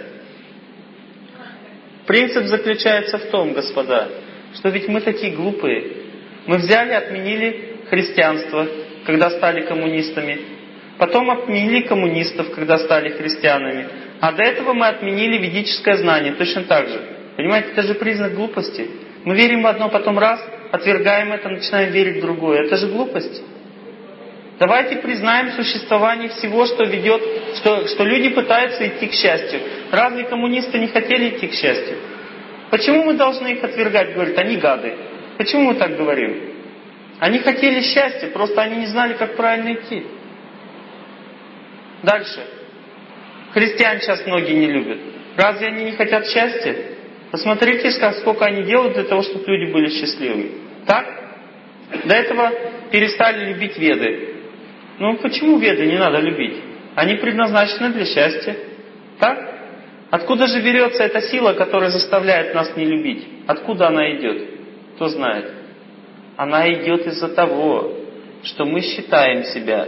Принцип заключается в том, господа, что ведь мы такие глупые. Мы взяли, отменили христианство, когда стали коммунистами. Потом отменили коммунистов, когда стали христианами. А до этого мы отменили ведическое знание, точно так же. Понимаете, это же признак глупости. Мы верим в одно, потом раз, отвергаем это, начинаем верить в другое. Это же глупость. Давайте признаем существование всего, что ведет, что люди пытаются идти к счастью. Разве коммунисты не хотели идти к счастью? Почему мы должны их отвергать? Говорят, они гады. Почему мы так говорим? Они хотели счастья, просто они не знали, как правильно идти. Дальше. Христиан сейчас многие не любят. Разве они не хотят счастья? Посмотрите, сколько они делают для того, чтобы люди были счастливыми. Так? До этого перестали любить веды. Ну почему веды не надо любить? Они предназначены для счастья. Так? Откуда же берется эта сила, которая заставляет нас не любить? Откуда она идет? Кто знает? Она идет из-за того, что мы считаем себя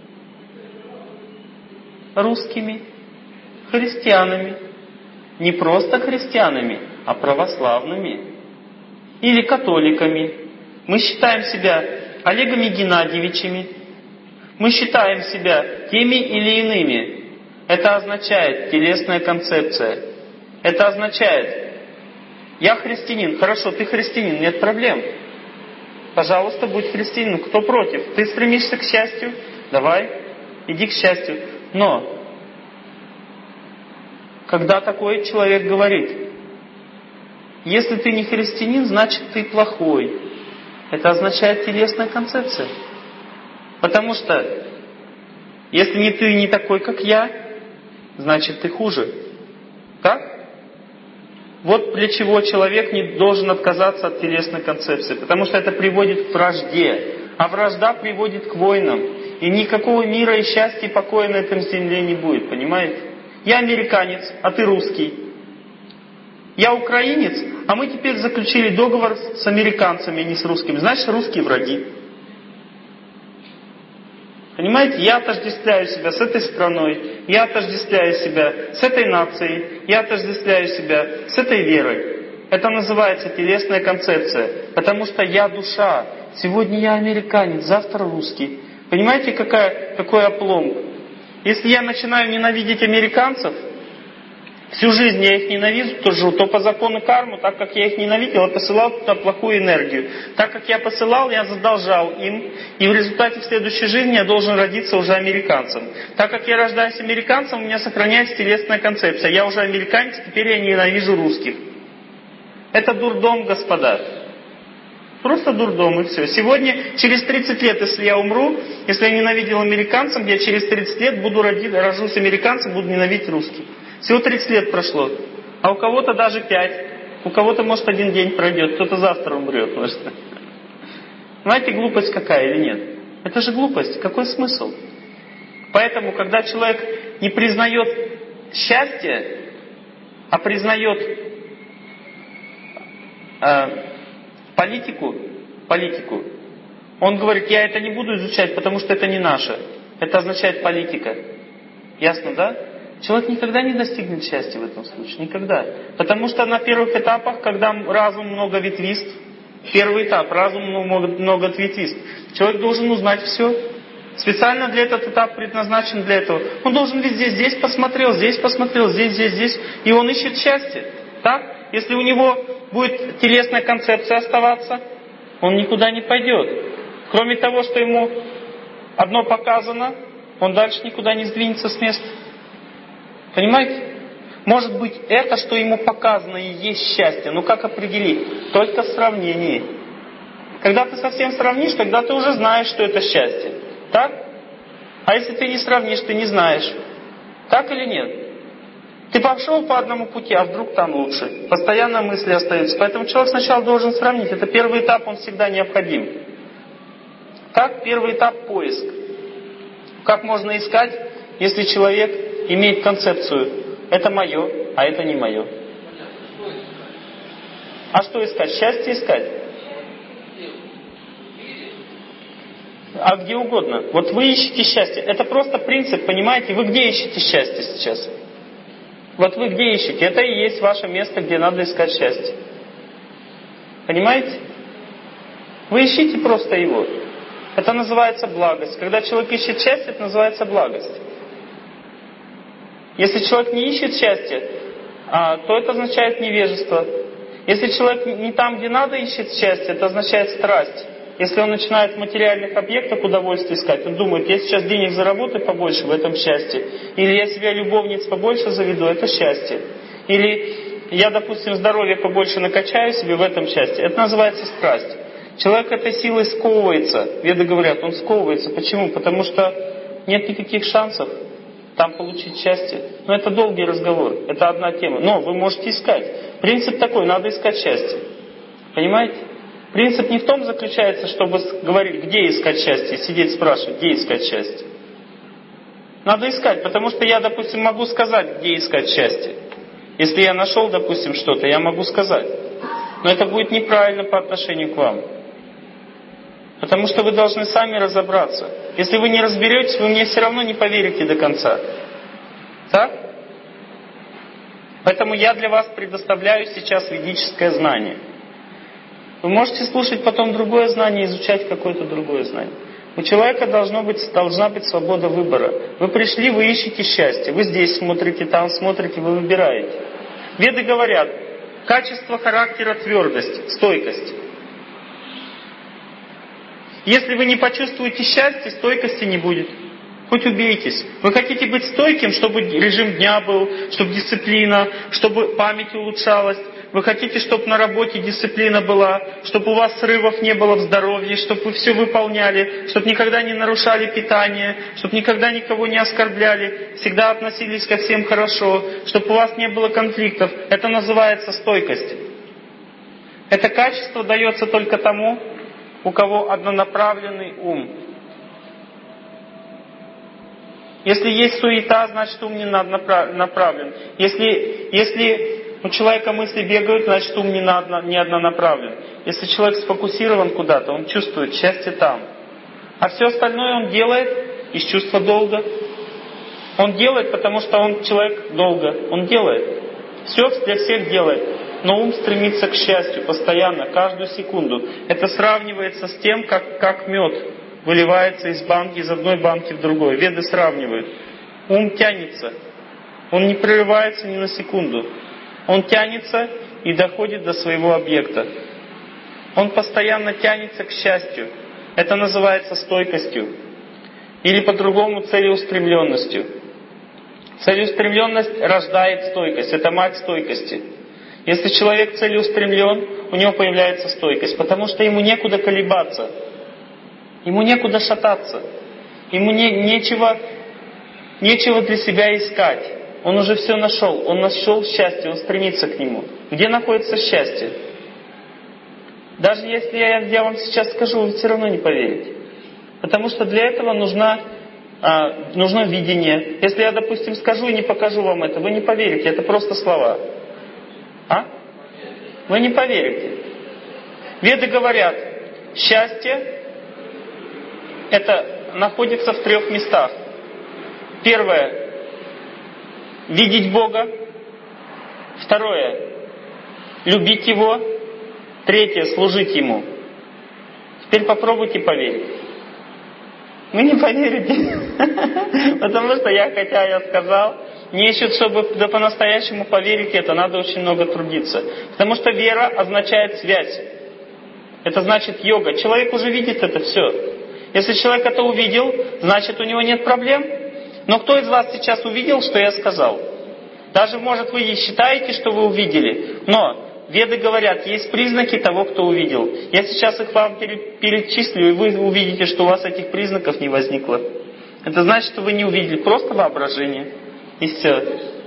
русскими, христианами. Не просто христианами, а православными. Или католиками. Мы считаем себя Олегами Геннадьевичами. Мы считаем себя теми или иными. Это означает телесная концепция. Это означает, я христианин. Хорошо, ты христианин, нет проблем. Пожалуйста, будь христианином. Кто против? Ты стремишься к счастью? Давай, иди к счастью. Но, когда такой человек говорит, если ты не христианин, значит ты плохой. Это означает телесная концепция. Потому что, если ты не такой, как я, значит ты хуже. Так? Вот для чего человек не должен отказаться от телесной концепции. Потому что это приводит к вражде. А вражда приводит к войнам. И никакого мира и счастья и покоя на этом земле не будет. Понимаете? Я американец, а ты русский. Я украинец, а мы теперь заключили договор с американцами, а не с русскими. Значит, русские враги. Понимаете, я отождествляю себя с этой страной, я отождествляю себя с этой нацией, я отождествляю себя с этой верой. Это называется телесная концепция, потому что я душа. Сегодня я американец, завтра русский. Понимаете, какой опломб? Если я начинаю ненавидеть американцев, всю жизнь я их ненавижу, то по закону кармы, так как я их ненавидел, я посылал туда плохую энергию. Так как я посылал, я задолжал им, и в результате в следующей жизни я должен родиться уже американцем. Так как я рождаюсь американцем, у меня сохраняется телесная концепция. Я уже американец, теперь я ненавижу русских. Это дурдом, господа. Просто дурдом, и все. Сегодня, через 30 лет, если я умру, если я ненавидел американцев, я через 30 лет рожусь американцем, буду ненавидеть русских. Всего 30 лет прошло. А у кого-то даже 5. У кого-то, может, 1 день пройдет, кто-то завтра умрет. Может. Знаете, глупость какая или нет? Это же глупость. Какой смысл? Поэтому, когда человек не признает счастье, а признает политику, он говорит, я это не буду изучать, потому что это не наше. Это означает политика. Ясно, да? Человек никогда не достигнет счастья в этом случае. Никогда. Потому что на первых этапах, когда разум многоветвист, первый этап, разум многоветвист, человек должен узнать все. Специально для этого этап предназначен для этого. Он должен везде, здесь посмотрел, здесь, здесь, и он ищет счастье. Так? Если у него будет телесная концепция оставаться, он никуда не пойдет. Кроме того, что ему одно показано, он дальше никуда не сдвинется с места. Понимаете? Может быть, это, что ему показано, и есть счастье. Но как определить? Только в сравнении. Когда ты совсем сравнишь, тогда ты уже знаешь, что это счастье. Так? А если ты не сравнишь, ты не знаешь. Так или нет? Ты пошел по одному пути, а вдруг там лучше. Постоянно мысли остаются. Поэтому человек сначала должен сравнить. Это первый этап, он всегда необходим. Так, первый этап — поиск. Как можно искать, если человек имеет концепцию? Это мое, а это не мое. А что искать? Счастье искать? А где угодно. Вот вы ищете счастье. Это просто принцип, понимаете? Вы где ищете счастье сейчас? Вот вы где ищете? Это и есть ваше место, где надо искать счастье. Понимаете? Вы ищите просто его. Это называется благость. Когда человек ищет счастье, это называется благость. Если человек не ищет счастья, то это означает невежество. Если человек не там, где надо, ищет счастье, это означает страсть. Если он начинает в материальных объектах удовольствие искать, он думает, я сейчас денег заработаю побольше, в этом счастье. Или я себе любовниц побольше заведу, это счастье. Или я, допустим, здоровье побольше накачаю себе, в этом счастье. Это называется страсть. Человек этой силой сковывается. Веды говорят, он сковывается. Почему? Потому что нет никаких шансов там получить счастье. Но это долгий разговор, это одна тема. Но вы можете искать. Принцип такой, надо искать счастье. Понимаете? Принцип не в том заключается, чтобы говорить, где искать счастье, сидеть спрашивать, где искать счастье. Надо искать, потому что я, допустим, могу сказать, где искать счастье. Если я нашел, допустим, что-то, я могу сказать. Но это будет неправильно по отношению к вам. Потому что вы должны сами разобраться. Если вы не разберетесь, вы мне все равно не поверите до конца. Так? Поэтому я для вас предоставляю сейчас ведическое знание. Вы можете слушать потом другое знание, изучать какое-то другое знание. У человека должна быть свобода выбора. Вы пришли, вы ищете счастье. Вы здесь смотрите, там смотрите, вы выбираете. Веды говорят, качество характера — твердость, стойкость. Если вы не почувствуете счастье, стойкости не будет. Хоть убейтесь. Вы хотите быть стойким, чтобы режим дня был, чтобы дисциплина, чтобы память улучшалась, Вы хотите, чтобы на работе дисциплина была, чтобы у вас срывов не было в здоровье, чтобы вы все выполняли, чтобы никогда не нарушали питание, чтобы никогда никого не оскорбляли, всегда относились ко всем хорошо, чтобы у вас не было конфликтов. Это называется стойкость. Это качество дается только тому, у кого однонаправленный ум. Если есть суета, значит ум не направлен. Если у человека мысли бегают, значит ум не однонаправлен. Если человек сфокусирован куда-то, он чувствует счастье там. А все остальное он делает из чувства долга. Он делает, потому что он человек долга. Он делает. Все для всех делает. Но ум стремится к счастью постоянно, каждую секунду. Это сравнивается с тем, как мед выливается из одной банки в другой. Веды сравнивают. Ум тянется. Он не прерывается ни на секунду. Он тянется и доходит до своего объекта. Он постоянно тянется к счастью. Это называется стойкостью. Или по-другому целеустремленностью. Целеустремленность рождает стойкость. Это мать стойкости. Если человек целеустремлен, у него появляется стойкость. Потому что ему некуда колебаться. Ему некуда шататься. Ему нечего для себя искать. Он уже все нашел. Он нашел счастье, он стремится к нему. Где находится счастье? Даже если я вам сейчас скажу, вы все равно не поверите. Потому что для этого нужно видение. Если я, допустим, скажу и не покажу вам это, вы не поверите. Это просто слова. Вы не поверите. Веды говорят, счастье это находится в 3 местах. Первое — видеть Бога. Второе — любить Его. Третье — служить Ему. Теперь попробуйте поверить. Вы не поверите. Потому что хотя я сказал, мне еще, чтобы по-настоящему поверить это, надо очень много трудиться. Потому что вера означает связь. Это значит йога. Человек уже видит это все. Если человек это увидел, значит у него нет проблем. Но кто из вас сейчас увидел, что я сказал? Даже, может, вы и считаете, что вы увидели. Но Веды говорят, есть признаки того, кто увидел. Я сейчас их вам перечислю, и вы увидите, что у вас этих признаков не возникло. Это значит, что вы не увидели, просто воображение. И все.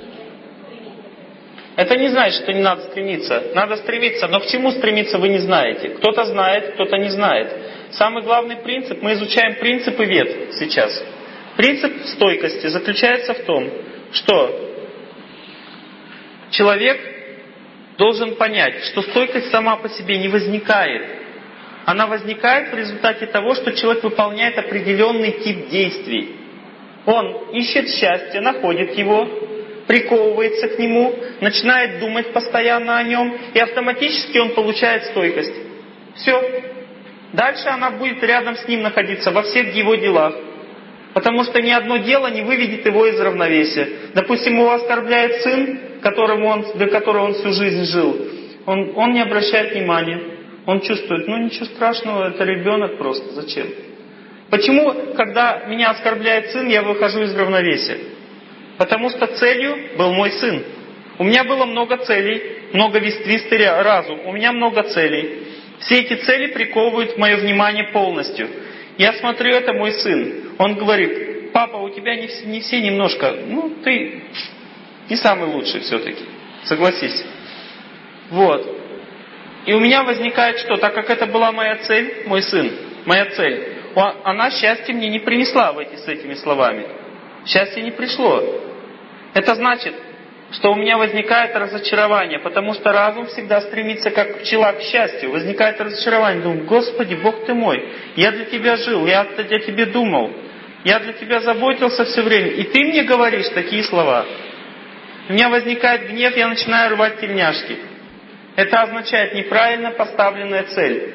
Это не значит, что не надо стремиться. Надо стремиться, но к чему стремиться вы не знаете. Кто-то знает, кто-то не знает. Самый главный принцип, мы изучаем принципы Вед сейчас. Принцип стойкости заключается в том, что человек должен понять, что стойкость сама по себе не возникает. Она возникает в результате того, что человек выполняет определенный тип действий. Он ищет счастье, находит его, приковывается к нему, начинает думать постоянно о нем, и автоматически он получает стойкость. Все. Дальше она будет рядом с ним находиться во всех его делах. Потому что ни одно дело не выведет его из равновесия. Допустим, его оскорбляет сын, для которого он всю жизнь жил. Он не обращает внимания. Он чувствует, ничего страшного, это ребенок просто, зачем? Почему, когда меня оскорбляет сын, я выхожу из равновесия? Потому что целью был мой сын. У меня было много целей, много ветвистый разум. У меня много целей. Все эти цели приковывают мое внимание полностью. Я смотрю, это мой сын. Он говорит, папа, у тебя не все немножко, ты не самый лучший все-таки. Согласись. Вот. И у меня возникает что? Так как это была моя цель, мой сын, моя цель, она счастье мне не принесла с этими словами. Счастье не пришло. Это значит, что у меня возникает разочарование, потому что разум всегда стремится, как пчела, к счастью. Возникает разочарование. Думаю, Господи, Бог ты мой, я для Тебя жил, я о Тебе думал, я для Тебя заботился все время, и Ты мне говоришь такие слова. У меня возникает гнев, я начинаю рвать тельняшки. Это означает неправильно поставленная цель.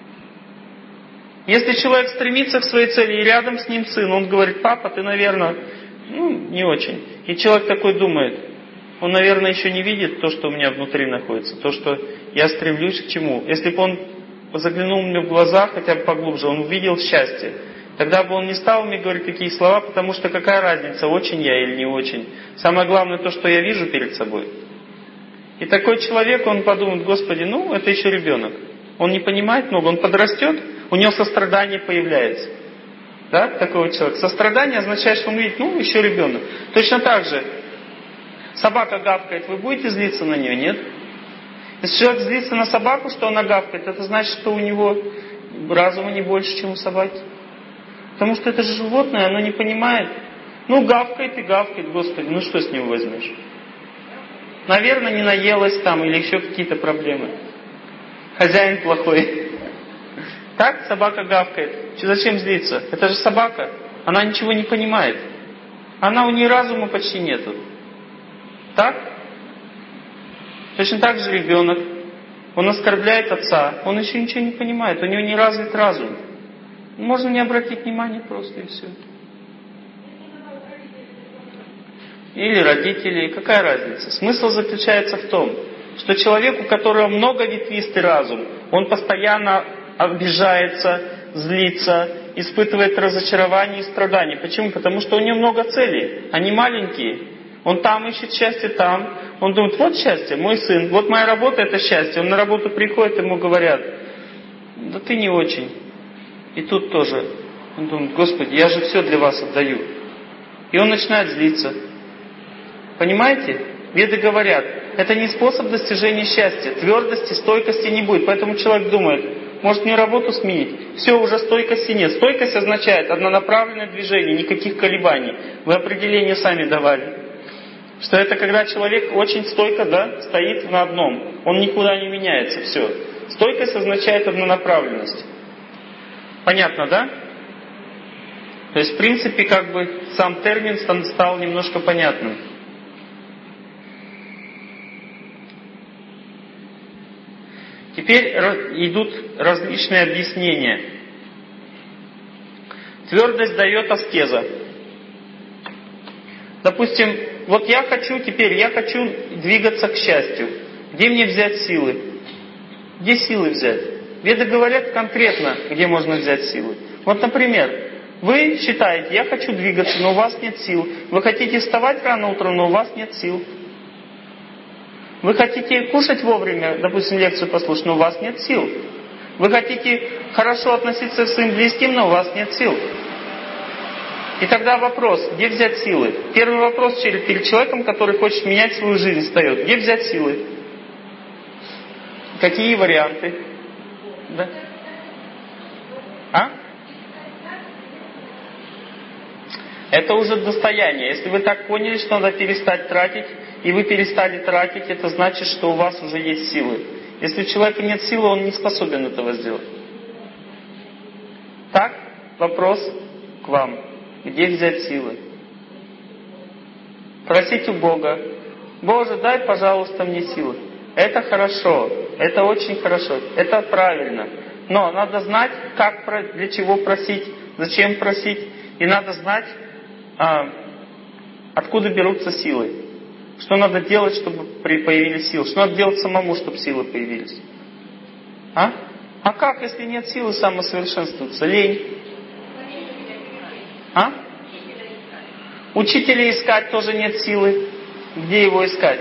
Если человек стремится к своей цели, и рядом с ним сын, он говорит, папа, ты, наверное, не очень. И человек такой думает, он, наверное, еще не видит то, что у меня внутри находится, то, что я стремлюсь к чему. Если бы он заглянул мне в глаза, хотя бы поглубже, он увидел счастье, тогда бы он не стал мне говорить такие слова, потому что какая разница, очень я или не очень. Самое главное то, что я вижу перед собой. И такой человек, он подумает: Господи, ну это еще ребенок. Он не понимает много, он подрастет, у него сострадание появляется. Да, такого человека. Сострадание означает, что он видит: ну еще ребенок. Точно так же, собака гавкает, вы будете злиться на нее? Нет? Если человек злится на собаку, что она гавкает, это значит, что у него разума не больше, чем у собаки. Потому что это же животное, оно не понимает. Ну, гавкает и гавкает, Господи, ну что с него возьмешь? Наверное, не наелась там или еще какие-то проблемы. Хозяин плохой. Так собака гавкает. Зачем злиться? Это же собака. Она ничего не понимает. У нее разума почти нету. Так? Точно так же ребенок. Он оскорбляет отца. Он еще ничего не понимает. У него не развит разум. Можно не обратить внимания просто и все. Или родители. Какая разница? Смысл заключается в том, что человек, у которого много ветвистый разум, он постоянно обижается, злится, испытывает разочарование и страдания. Почему? Потому что у него много целей. Они маленькие. Он там ищет счастье, там. Он думает: вот счастье, мой сын, вот моя работа — это счастье. Он на работу приходит, ему говорят: да ты не очень. И тут тоже. Он думает: Господи, я же все для вас отдаю. И он начинает злиться. Понимаете? Веды говорят, это не способ достижения счастья. Твердости, стойкости не будет. Поэтому человек думает: может мне работу сменить? Все, уже стойкости нет. Стойкость означает однонаправленное движение, никаких колебаний. Вы определение сами давали. Что это когда человек очень стойко, да, стоит на одном. Он никуда не меняется. Все. Стойкость означает однонаправленность. Понятно, да? То есть, в принципе, как бы сам термин стал немножко понятным. Теперь идут различные объяснения. Твердость дает аскеза. Допустим, вот я хочу двигаться к счастью. Где мне взять силы? Где силы взять? Веды говорят конкретно, где можно взять силы. Вот, например, вы считаете: я хочу двигаться, но у вас нет сил. Вы хотите вставать рано утром, но у вас нет сил. Вы хотите кушать вовремя, допустим, лекцию послушать, но у вас нет сил. Вы хотите хорошо относиться к своим близким, но у вас нет сил. И тогда вопрос: где взять силы? Первый вопрос перед человеком, который хочет менять свою жизнь, встает: где взять силы? Какие варианты? Да? Это уже достояние. Если вы так поняли, что надо перестать тратить, и вы перестали тратить, это значит, что у вас уже есть силы. Если у человека нет силы, он не способен этого сделать. Так, вопрос к вам. Где взять силы? Просить у Бога: Боже, дай, пожалуйста, мне силы. Это хорошо, это очень хорошо, это правильно. Но надо знать, для чего просить, зачем просить. И надо знать, откуда берутся силы. Что надо делать, чтобы появились силы. Что надо делать самому, чтобы силы появились. А как, если нет силы самосовершенствоваться? Лень. Учителя искать тоже нет силы. Где его искать?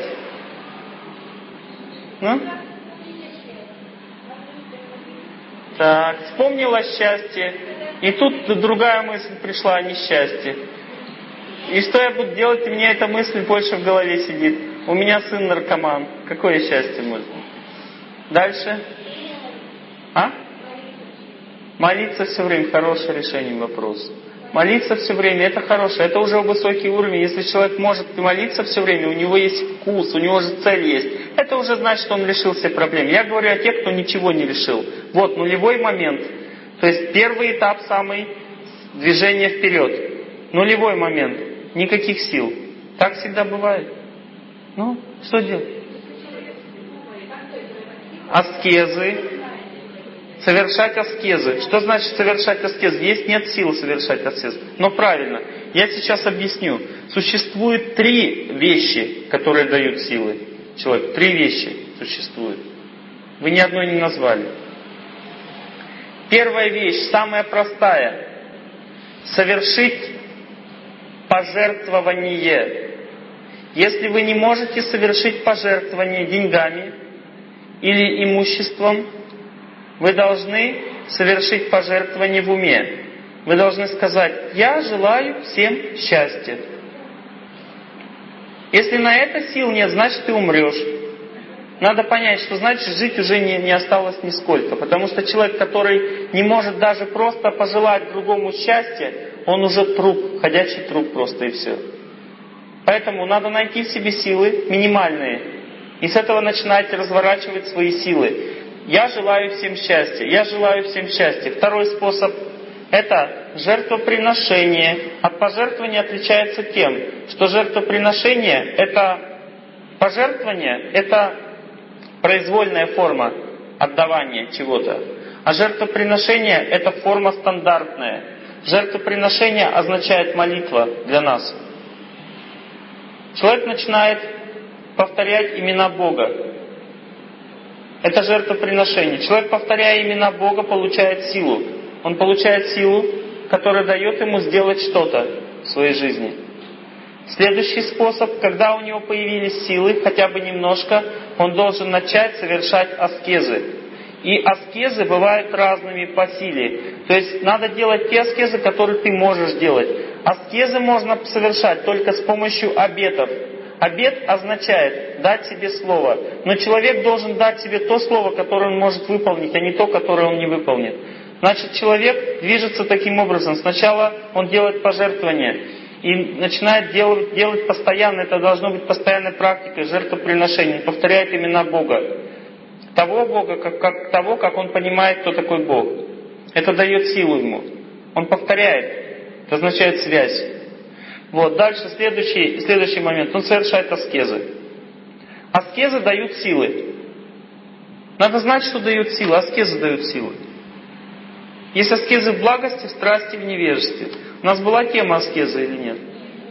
Так, вспомнила счастье. И тут другая мысль пришла о несчастье. И что я буду делать? У меня эта мысль больше в голове сидит. У меня сын наркоман. Какое счастье может быть? Дальше. Молиться все время. Хорошее решение вопроса. Молиться все время — это хорошее. Это уже высокий уровень. Если человек может молиться все время, у него есть вкус, у него же цель есть. Это уже значит, что он решил все проблемы. Я говорю о тех, кто ничего не решил. Вот нулевой момент. То есть первый этап самый — движение вперед. Нулевой момент. Никаких сил. Так всегда бывает. Что делать? Аскезы. Совершать аскезы. Что значит совершать аскезы? Есть нет сил совершать аскезы. Но правильно. Я сейчас объясню. Существует 3 вещи, которые дают силы человеку. 3 вещи существуют. Вы ни одной не назвали. Первая вещь, самая простая. Совершить пожертвование. Если вы не можете совершить пожертвование деньгами или имуществом, вы должны совершить пожертвование в уме. Вы должны сказать: «Я желаю всем счастья». Если на это сил нет, значит ты умрешь. Надо понять, что значит жить уже не осталось нисколько. Потому что человек, который не может даже просто пожелать другому счастья, он уже труп, ходячий труп просто, и все. Поэтому надо найти в себе силы минимальные. И с этого начинайте разворачивать свои силы. Я желаю всем счастья. Я желаю всем счастья. Второй способ – это жертвоприношение. От пожертвования отличается тем, что жертвоприношение – это пожертвование, это произвольная форма отдавания чего-то. А жертвоприношение – это форма стандартная. Жертвоприношение означает молитва для нас. Человек начинает повторять имена Бога. Это жертвоприношение. Человек, повторяя имена Бога, получает силу. Он получает силу, которая дает ему сделать что-то в своей жизни. Следующий способ, когда у него появились силы, хотя бы немножко, он должен начать совершать аскезы. И аскезы бывают разными по силе. То есть надо делать те аскезы, которые ты можешь делать. Аскезы можно совершать только с помощью обетов. Обет означает дать себе слово. Но человек должен дать себе то слово, которое он может выполнить, а не то, которое он не выполнит. Значит, человек движется таким образом. Сначала он делает пожертвование и начинает делать постоянно. Это должно быть постоянной практикой жертвоприношения. Он повторяет имена Бога. Того Бога, как он понимает, кто такой Бог. Это дает силу ему. Он повторяет. Это означает связь. Вот, дальше следующий момент. Он совершает аскезы. Аскезы дают силы. Надо знать, что дают силы. Аскезы дают силы. Есть аскезы в благости, в страсти, в невежестве. У нас была тема аскезы или нет?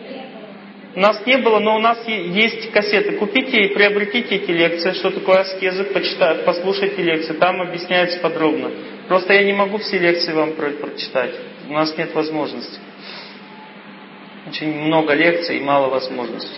У нас не было, но у нас есть кассеты. Купите и приобретите эти лекции, что такое аскезы, почитайте, послушайте лекции. Там объясняется подробно. Просто я не могу все лекции вам прочитать. У нас нет возможности. Очень много лекций и мало возможностей.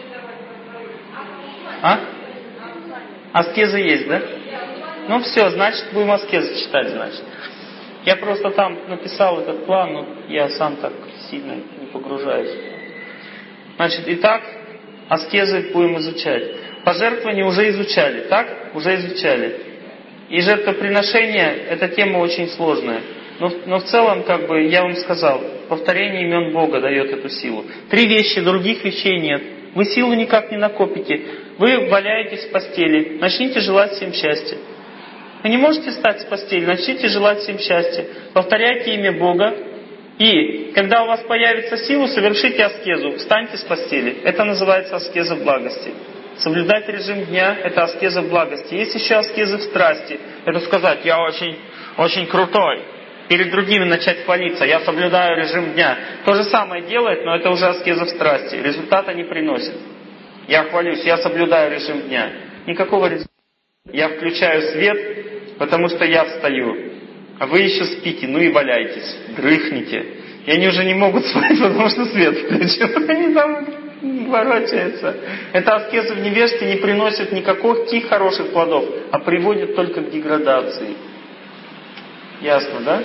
А? Аскезы есть, да? Ну все, значит будем аскезы читать, значит. Я просто там написал этот план, но я сам так сильно не погружаюсь. Значит, итак, аскезы будем изучать. Пожертвования уже изучали, так? Уже изучали. И жертвоприношение, эта тема очень сложная. Но в целом, я вам сказал, повторение имен Бога дает эту силу. 3 вещи, других вещей нет. Вы силу никак не накопите. Вы валяетесь в постели, начните желать всем счастья. Вы не можете встать с постели, начните желать всем счастья. Повторяйте имя Бога. И когда у вас появится сила, совершите аскезу. Встаньте с постели. Это называется аскеза благости. Соблюдать режим дня – это аскеза благости. Есть еще аскезы в страсти. Это сказать: я очень крутой. Перед другими начать хвалиться: я соблюдаю режим дня. То же самое делает, но это уже аскеза в страсти. Результата не приносит. Я хвалюсь, я соблюдаю режим дня. Никакого результата. Я включаю свет, потому что я встаю. А вы еще спите, ну и валяйтесь, дрыхните. И они уже не могут спать, потому что свет включен. Они там ворочаются. Эта аскеза в невежестве не приносит никаких хороших плодов, а приводит только к деградации. Ясно, да?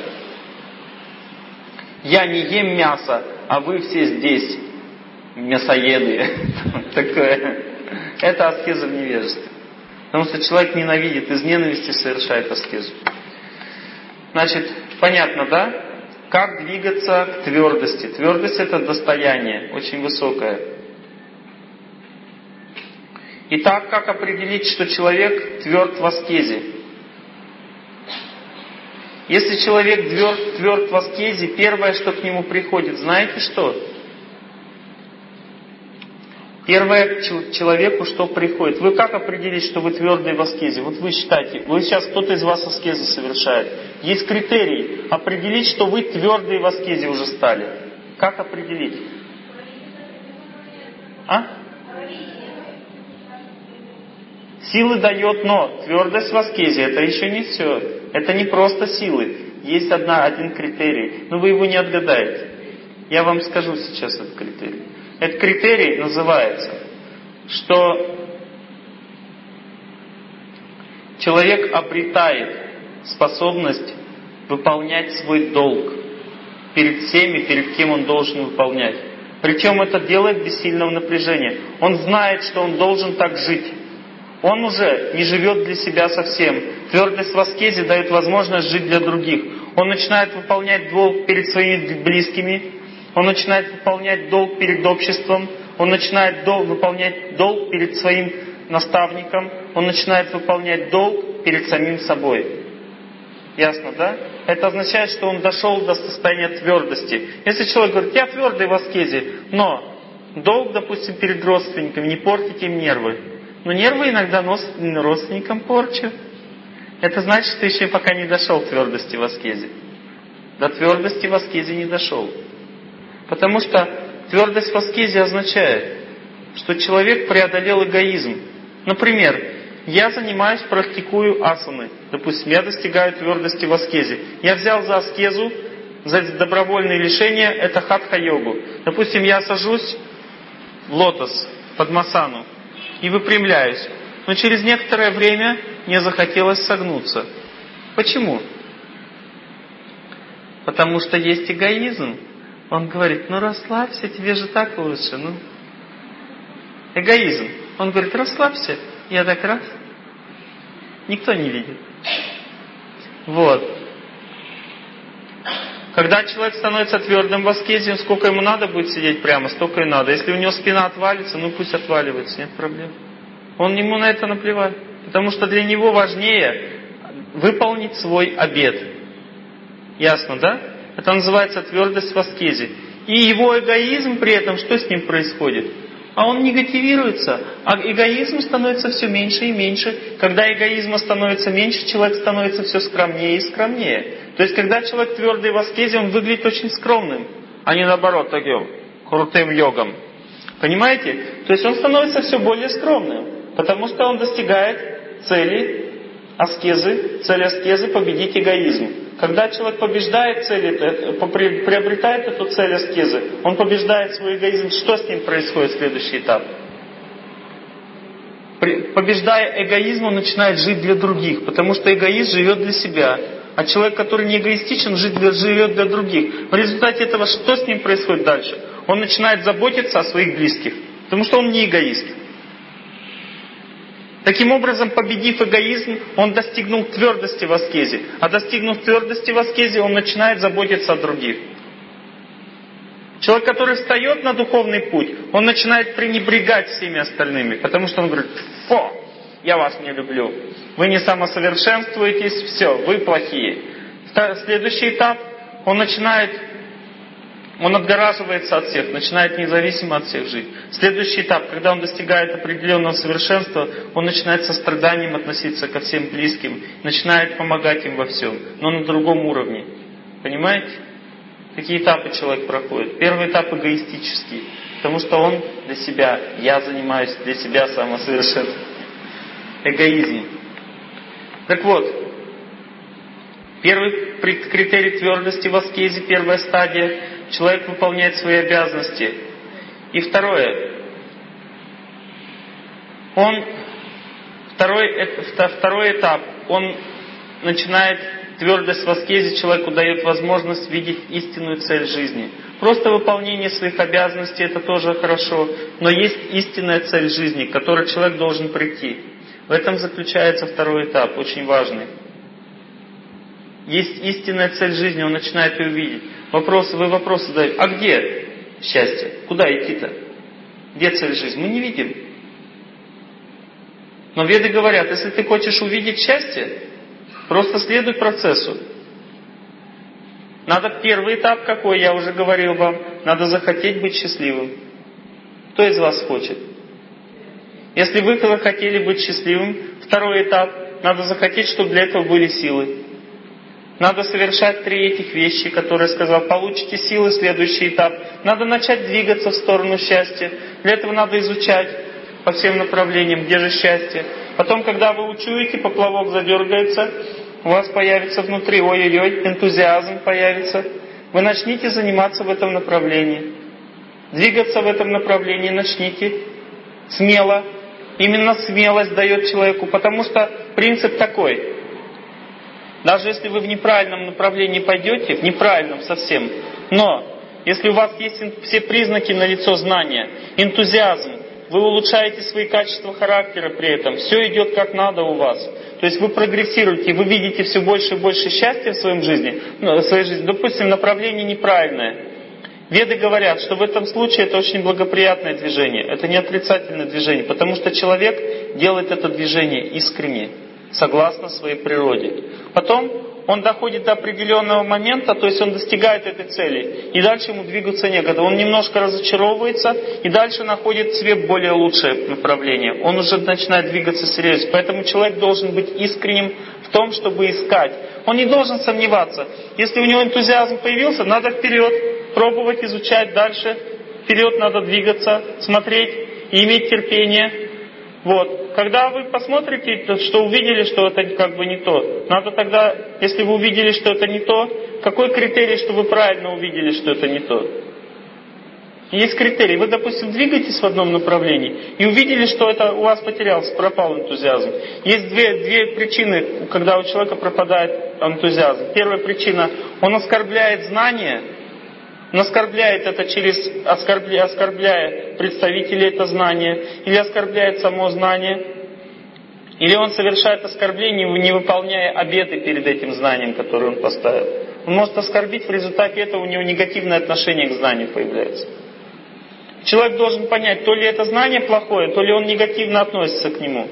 Я не ем мясо, а вы все здесь мясоеды. Такое. Это аскеза в невежестве. Потому что человек ненавидит, из ненависти совершает аскезу. Значит, понятно, да? Как двигаться к твердости? Твердость – это достояние, очень высокое. Итак, как определить, что человек тверд в аскезе? Если человек тверд в аскезе, первое, что к нему приходит, знаете что? Первое человеку, что приходит. Вы как определить, что вы твердый в аскезе? Вот вы считаете, сейчас кто-то из вас аскезы совершает. Есть критерий определить, что вы твердые в аскезе уже стали. Как определить? А? Силы дает, но твердость в аскезе это еще не все. Это не просто силы. Есть один критерий. Но вы его не отгадаете. Я вам скажу сейчас этот критерий. Этот критерий называется что человек обретает способность выполнять свой долг перед всеми, перед кем он должен выполнять. Причем это делает без сильного напряжения. Он знает, что он должен так жить. Он уже не живет для себя совсем. Твердость в аскезе дает возможность жить для других. Он начинает выполнять долг перед своими близкими. Он начинает выполнять долг перед обществом. Он начинает выполнять долг перед своим наставником. Он начинает выполнять долг перед самим собой. Ясно, да? Это означает, что он дошел до состояния твердости. Если человек говорит, я твердый в аскезе, но долг, допустим, перед родственниками, не портите им нервы. Но нервы иногда родственникам порчу. Это значит, что еще пока не дошел к твердости в аскезе. До твердости в аскезе не дошел. Потому что твердость в аскезе означает, что человек преодолел эгоизм. Например, я занимаюсь, практикую асаны. Допустим, я достигаю твердости в аскезе. Я взял за аскезу, за добровольные лишения, это хатха-йогу. Допустим, я сажусь в лотос, падмасану, и выпрямляюсь. Но через некоторое время мне захотелось согнуться. Почему? Потому что есть эгоизм. Он говорит, ну расслабься, тебе же так лучше. Ну. Эгоизм. Он говорит, расслабься. Я так раз. Никто не видит. Вот. Когда человек становится твердым в аскезе, сколько ему надо будет сидеть прямо, столько и надо. Если у него спина отвалится, ну пусть отваливается, нет проблем. Ему на это наплевать. Потому что для него важнее выполнить свой обет. Ясно, да? Это называется твердость в аскезе. И его эгоизм при этом, что с ним происходит? А он негативируется, а эгоизм становится все меньше и меньше. Когда эгоизма становится меньше, человек становится все скромнее и скромнее. То есть, когда человек твердый в аскезе, он выглядит очень скромным, а не наоборот, таким крутым йогом. Понимаете? То есть, он становится все более скромным, потому что он достигает цели аскезы победить эгоизм. Когда человек побеждает приобретает эту цель аскезы, он побеждает свой эгоизм, что с ним происходит в следующий этап? Побеждая эгоизм, он начинает жить для других, потому что эгоист живет для себя, а человек, который не эгоистичен, живет для других. В результате этого что с ним происходит дальше? Он начинает заботиться о своих близких, потому что он не эгоист. Таким образом, победив эгоизм, он достигнул твердости в аскезе. А достигнув твердости в аскезе, он начинает заботиться о других. Человек, который встает на духовный путь, он начинает пренебрегать всеми остальными. Потому что он говорит, фу, я вас не люблю. Вы не самосовершенствуетесь, все, вы плохие. Следующий этап, он отгораживается от всех, начинает независимо от всех жить. Следующий этап, когда он достигает определенного совершенства, он начинает со страданием относиться ко всем близким, начинает помогать им во всем, но на другом уровне. Понимаете? Какие этапы человек проходит? Первый этап эгоистический, потому что он для себя, я занимаюсь для себя самосовершенствованием. Эгоизм. Так вот, первый критерий твердости в аскезе, первая стадия, человек выполняет свои обязанности. И второй этап, он начинает твердость в аскезе, человеку дает возможность видеть истинную цель жизни. Просто выполнение своих обязанностей это тоже хорошо, но есть истинная цель жизни, к которой человек должен прийти. В этом заключается второй этап, очень важный. Есть истинная цель жизни, он начинает ее видеть. Вы вопросы задаете, а где счастье? Куда идти-то? Где цель жизни? Мы не видим. Но веды говорят, если ты хочешь увидеть счастье, просто следуй процессу. Надо первый этап какой, я уже говорил вам, надо захотеть быть счастливым. Кто из вас хочет? Если вы хотели быть счастливым, второй этап, надо захотеть, чтобы для этого были силы. Надо совершать 3 этих вещи, которые я сказал. Получите силы, следующий этап. Надо начать двигаться в сторону счастья. Для этого надо изучать по всем направлениям, где же счастье. Потом, когда вы учуете, поплавок задергается, у вас появится внутри, ой-ой-ой, энтузиазм появится. Вы начните заниматься в этом направлении. Двигаться в этом направлении начните. смело. Именно смелость дает человеку, потому что принцип такой. Даже если вы в неправильном направлении пойдете, в неправильном совсем, но если у вас есть все признаки налицо знания, энтузиазм, вы улучшаете свои качества характера при этом, все идет как надо у вас. То есть вы прогрессируете, вы видите все больше и больше счастья в своей жизни, допустим, направление неправильное. Веды говорят, что в этом случае это очень благоприятное движение, это не отрицательное движение, потому что человек делает это движение искренне, согласно своей природе. Потом он доходит до определенного момента, то есть он достигает этой цели, и дальше ему двигаться некогда. Он немножко разочаровывается, и дальше находит себе более лучшее направление. Он уже начинает двигаться серьезно. Поэтому человек должен быть искренним в том, чтобы искать. Он не должен сомневаться. Если у него энтузиазм появился, надо вперед, пробовать, изучать дальше. Вперед надо двигаться, смотреть и иметь терпение. Вот. Когда вы посмотрите, что увидели, что это как бы не то, надо тогда, если вы увидели, что это не то, какой критерий, что вы правильно увидели, что это не то? Есть критерий. Вы, допустим, двигаетесь в одном направлении и увидели, что это у вас потерялся, пропал энтузиазм. Есть две причины, когда у человека пропадает энтузиазм. Первая причина, он оскорбляет знания. Он оскорбляет это оскорбляя представителей этого знания, или оскорбляет само знание, или он совершает оскорбление, не выполняя обеты перед этим знанием, которое он поставил. Он может оскорбить, в результате этого у него негативное отношение к знанию появляется. Человек должен понять, то ли это знание плохое, то ли он негативно относится к нему.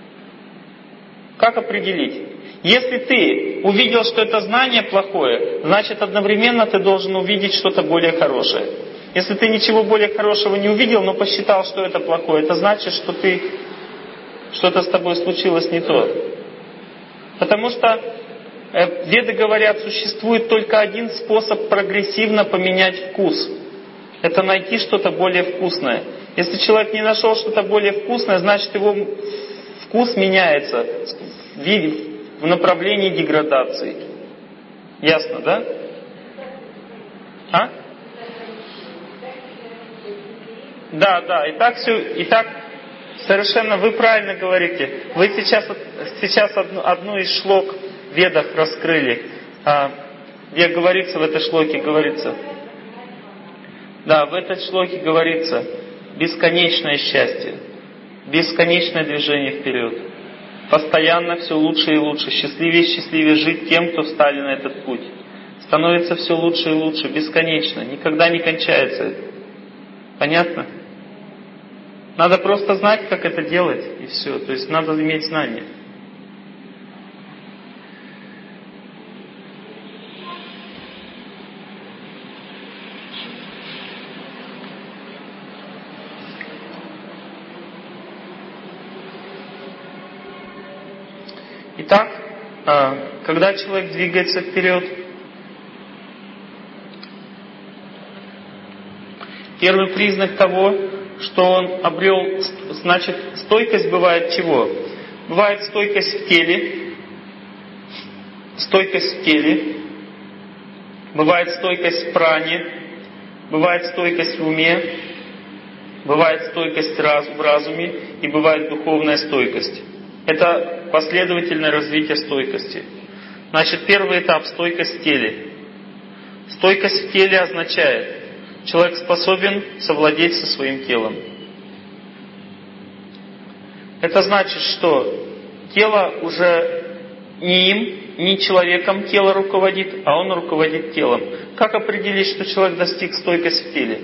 Как определить? Если ты увидел, что это знание плохое, значит одновременно ты должен увидеть что-то более хорошее. Если ты ничего более хорошего не увидел, но посчитал, что это плохое, это значит, что что-то с тобой случилось не то. Потому что Веды говорят, существует только один способ прогрессивно поменять вкус. Это найти что-то более вкусное. Если человек не нашел что-то более вкусное, значит его вкус меняется в направлении деградации. Ясно, да? Да, и так совершенно вы правильно говорите. Вы сейчас одну из шлок в Ведах раскрыли. Где говорится, в этой шлоке говорится. Да, в этой шлоке говорится бесконечное счастье, бесконечное движение вперед. Постоянно все лучше и лучше. Счастливее и счастливее жить тем, кто встали на этот путь. Становится все лучше и лучше, бесконечно. Никогда не кончается это. Понятно? Надо просто знать, как это делать, и все. То есть надо иметь знания. Итак, когда человек двигается вперед, первый признак того, что он обрел, значит, стойкость бывает чего? Бывает стойкость в теле, бывает стойкость в пране, бывает стойкость в уме, бывает стойкость в разуме и бывает духовная стойкость. Это последовательное развитие стойкости. Значит, первый этап – стойкость в теле. Стойкость в теле означает, человек способен совладеть со своим телом. Это значит, что тело уже не им, не человеком тело руководит, а он руководит телом. Как определить, что человек достиг стойкости в теле?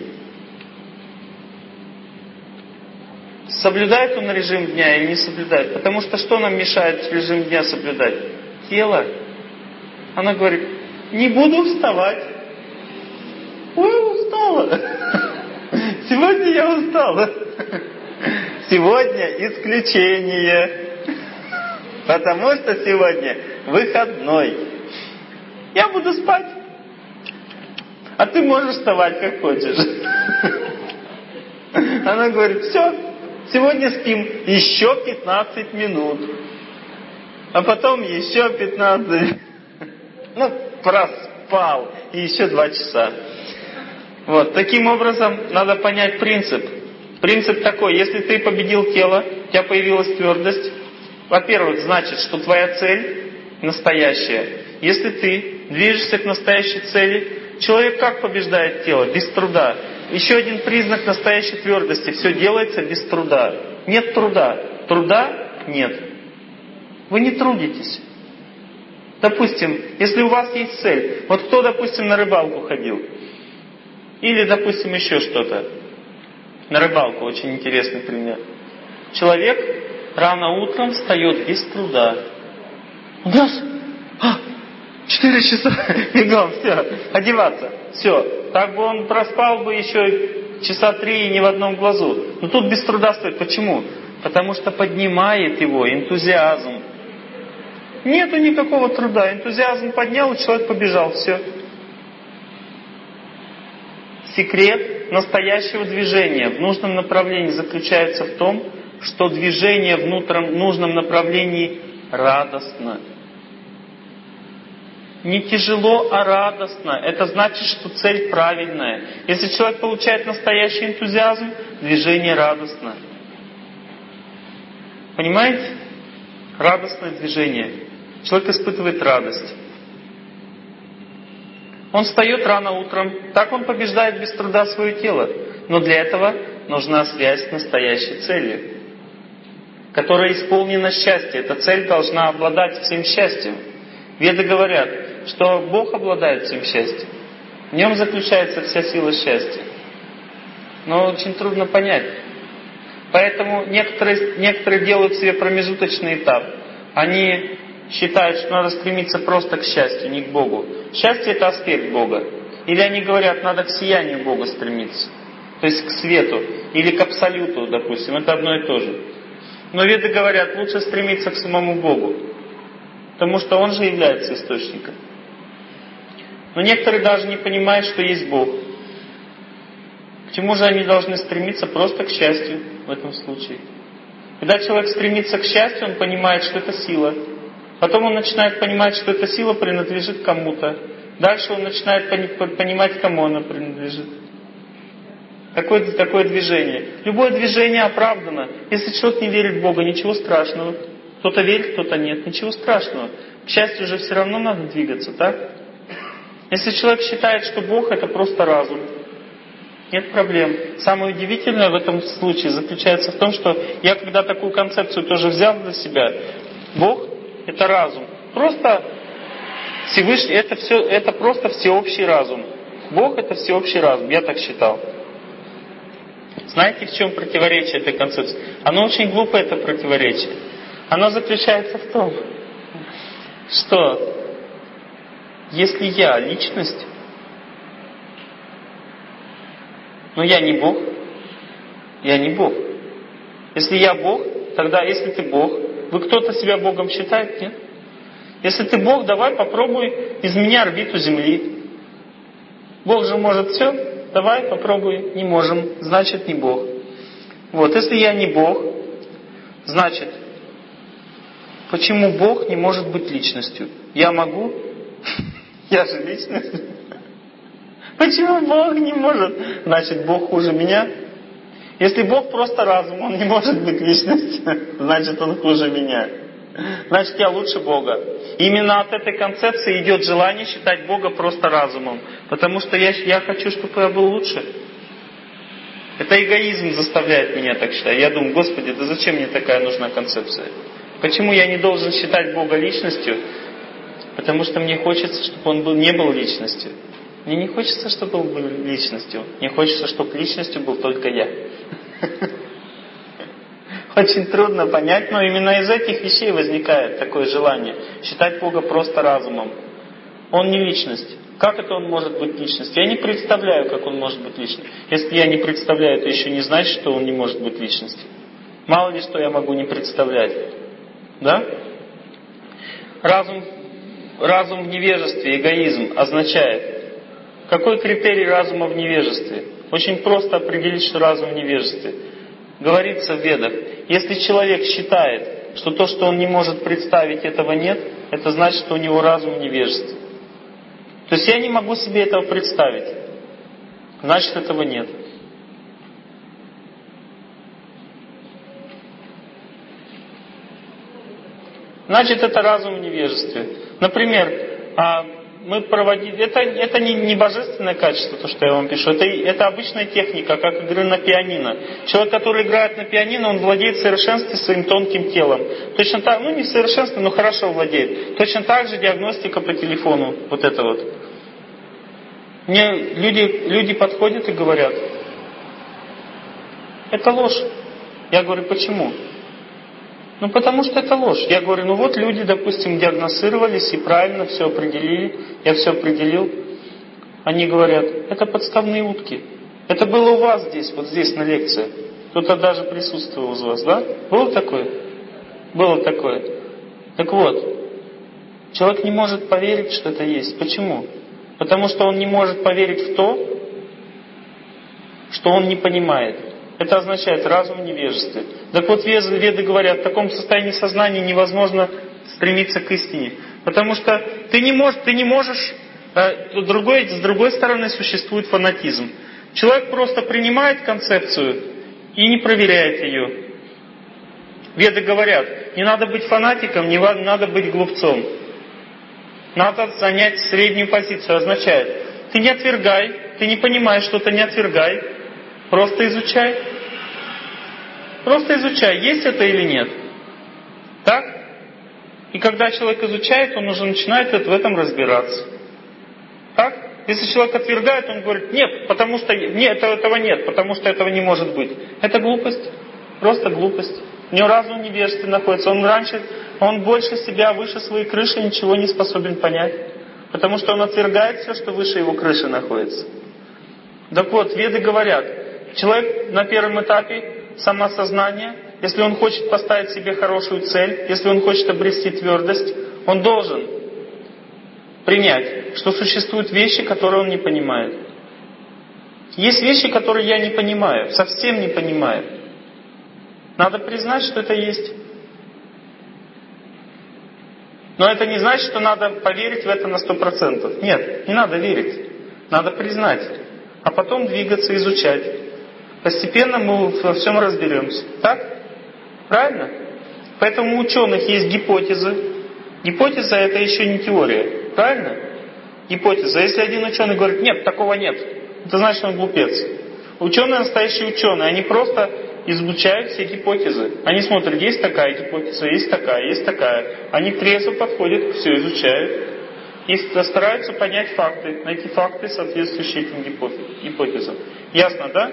Соблюдает он режим дня или не соблюдает? Потому что нам мешает режим дня соблюдать? Тело. Оно говорит, не буду вставать. Ой, устала. Сегодня я устала. Сегодня исключение. Потому что сегодня выходной. Я буду спать. А ты можешь вставать как хочешь. Она говорит, все, сегодня спим еще 15 минут. А потом еще 15. Проспал. И еще 2 часа. Вот, таким образом, надо понять принцип. Принцип такой, если ты победил тело, у тебя появилась твердость, во-первых, значит, что твоя цель настоящая. Если ты движешься к настоящей цели, человек как побеждает тело? Без труда. Еще один признак настоящей твердости. Все делается без труда. Нет труда. Труда нет. Вы не трудитесь. Допустим, если у вас есть цель, вот кто, допустим, на рыбалку ходил, или, допустим, еще что-то, на рыбалку, очень интересный пример. Человек рано утром встает без труда. У нас 4 часа, бегом, все, одеваться, все. Так бы он проспал бы еще часа 3 и ни в одном глазу. Но тут без труда стоит. Почему? Потому что поднимает его энтузиазм. Нету никакого труда. Энтузиазм поднял, и человек побежал. Все. Секрет настоящего движения в нужном направлении заключается в том, что движение в нужном направлении радостно. Не тяжело, а радостно. Это значит, что цель правильная. Если человек получает настоящий энтузиазм, движение радостно. Понимаете? Радостное движение. Человек испытывает радость. Он встает рано утром. Так он побеждает без труда свое тело. Но для этого нужна связь с настоящей целью, которая исполнена счастьем. Эта цель должна обладать всем счастьем. Веды говорят, что Бог обладает всем счастьем. В нем заключается вся сила счастья. Но очень трудно понять. Поэтому некоторые делают себе промежуточный этап. Они считают, что надо стремиться просто к счастью, не к Богу. Счастье — это аспект Бога. Или они говорят, надо к сиянию Бога стремиться. То есть к свету. Или к абсолюту, допустим. Это одно и то же. Но веды говорят, лучше стремиться к самому Богу. Потому что Он же является источником. Но некоторые даже не понимают, что есть Бог. К чему же они должны стремиться? Просто к счастью в этом случае. Когда человек стремится к счастью, он понимает, что это сила. Потом он начинает понимать, что эта сила принадлежит кому-то. Дальше он начинает понимать, кому она принадлежит. Такое движение. Любое движение оправдано. Если человек не верит в Бога, ничего страшного. Кто-то верит, кто-то нет. Ничего страшного. К счастью же все равно надо двигаться, так? Если человек считает, что Бог — это просто разум, нет проблем. Самое удивительное в этом случае заключается в том, что я когда такую концепцию тоже взял для себя, Бог — это разум. Просто Всевышний — это просто всеобщий разум. Бог — это всеобщий разум. Я так считал. Знаете, в чем противоречие этой концепции? Оно очень глупое, это противоречие. Оно заключается в том, что если я личность, но я не Бог, я не Бог. Если я Бог, тогда если ты Бог, вы кто-то себя Богом считает? Нет? Если ты Бог, давай попробуй измени орбиту Земли. Бог же может все. Давай попробуй. Не можем. Значит, не Бог. Вот. Если я не Бог, значит, почему Бог не может быть личностью? Я могу? Я же личность. Почему Бог не может? Значит, Бог хуже меня? Если Бог просто разум, Он не может быть личностью, значит, Он хуже меня. Значит, я лучше Бога. Именно от этой концепции идет желание считать Бога просто разумом. Потому что я хочу, чтобы я был лучше. Это эгоизм заставляет меня так считать. Я думаю, Господи, да зачем мне такая нужна концепция? Почему я не должен считать Бога личностью? Потому что мне хочется, чтобы Он не был личностью. Мне не хочется, чтобы Он был личностью. Мне хочется, чтобы личностью был только я. Очень трудно понять, но именно из этих вещей возникает такое желание считать Бога просто разумом. Он не личность. Как это Он может быть личностью? Я не представляю, как Он может быть личностью. Если я не представляю, это еще не значит, что Он не может быть личностью. Мало ли, что я могу не представлять. Да? Разум в невежестве, эгоизм означает. Какой критерий разума в невежестве? Очень просто определить, что разум в невежестве. Говорится в Ведах, если человек считает, что то, что он не может представить, этого нет, это значит, что у него разум в невежестве. То есть я не могу себе этого представить. Значит, этого нет. Значит, это разум в невежестве. Например, мы проводили... Это не божественное качество, то, что я вам пишу. Это обычная техника, как игры на пианино. Человек, который играет на пианино, он владеет в совершенстве своим тонким телом. Точно так, не в совершенстве, но хорошо владеет. Точно так же диагностика по телефону. Вот это вот. Мне люди подходят и говорят: это ложь. Я говорю: почему? Потому что это ложь. Я говорю: вот люди, допустим, диагностировались и правильно все определили. Я все определил. Они говорят: это подставные утки. Это было у вас здесь, вот здесь на лекции. Кто-то даже присутствовал из вас, да? Было такое? Было такое. Так вот, человек не может поверить, что это есть. Почему? Потому что он не может поверить в то, что он не понимает. Это означает разум в невежестве. Так вот, веды говорят, в таком состоянии сознания невозможно стремиться к истине. Потому что ты не можешь... С другой стороны существует фанатизм. Человек просто принимает концепцию и не проверяет ее. Веды говорят, не надо быть фанатиком, не надо быть глупцом. Надо занять среднюю позицию. Означает, ты не отвергай, ты не понимаешь что-то, не отвергай. Просто изучай. Просто изучай, есть это или нет. Так? И когда человек изучает, он уже начинает в этом разбираться. Так? Если человек отвергает, он говорит: нет, потому что нет, этого нет, потому что этого не может быть. Это глупость. Просто глупость. У него разум в невежестве находится. Он больше себя, выше своей крыши ничего не способен понять. Потому что он отвергает все, что выше его крыши находится. Так вот, веды говорят, человек на первом этапе самосознания, если он хочет поставить себе хорошую цель, если он хочет обрести твердость, он должен принять, что существуют вещи, которые он не понимает. Есть вещи, которые я не понимаю, совсем не понимаю. Надо признать, что это есть. Но это не значит, что надо поверить в это на 100%. Нет, не надо верить. Надо признать. А потом двигаться, изучать. Постепенно мы во всем разберемся. Так? Правильно? Поэтому у ученых есть гипотезы. Гипотеза — это еще не теория. Правильно? Гипотеза. Если один ученый говорит: нет, такого нет, это значит, он глупец. Ученые, настоящие ученые, они просто изучают все гипотезы. Они смотрят, есть такая гипотеза, есть такая, есть такая. Они трезво подходят, все изучают. И стараются понять факты, найти факты, соответствующие этим гипотезам. Ясно, да?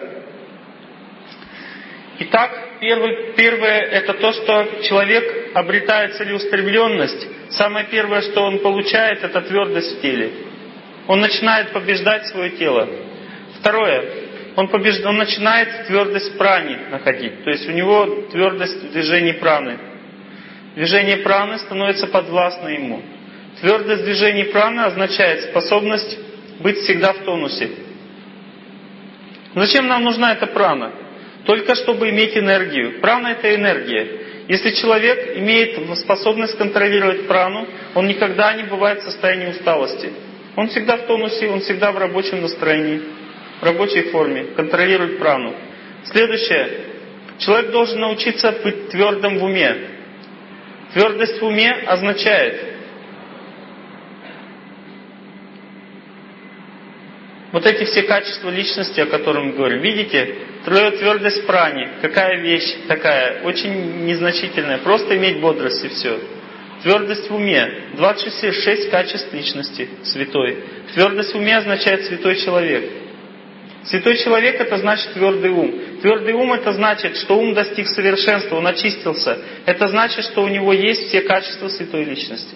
Итак, первое это то, что человек обретает целеустремленность. Самое первое, что он получает, это твердость в теле. Он начинает побеждать свое тело. Второе, он начинает твердость прани находить. То есть у него твердость в движении праны. Движение праны становится подвластно ему. Твердость движения праны означает способность быть всегда в тонусе. Зачем нам нужна эта прана? Только чтобы иметь энергию. Прана — это энергия. Если человек имеет способность контролировать прану, он никогда не бывает в состоянии усталости. Он всегда в тонусе, он всегда в рабочем настроении, в рабочей форме, контролирует прану. Следующее. Человек должен научиться быть твердым в уме. Твердость в уме означает вот эти все качества личности, о которых мы говорим. Видите, твердость прани. Какая вещь такая, очень незначительная. Просто иметь бодрость и все. Твердость в уме. 26 качеств личности святой. Твердость в уме означает святой человек. Святой человек — это значит твердый ум. Твердый ум — это значит, что ум достиг совершенства, он очистился. Это значит, что у него есть все качества святой личности.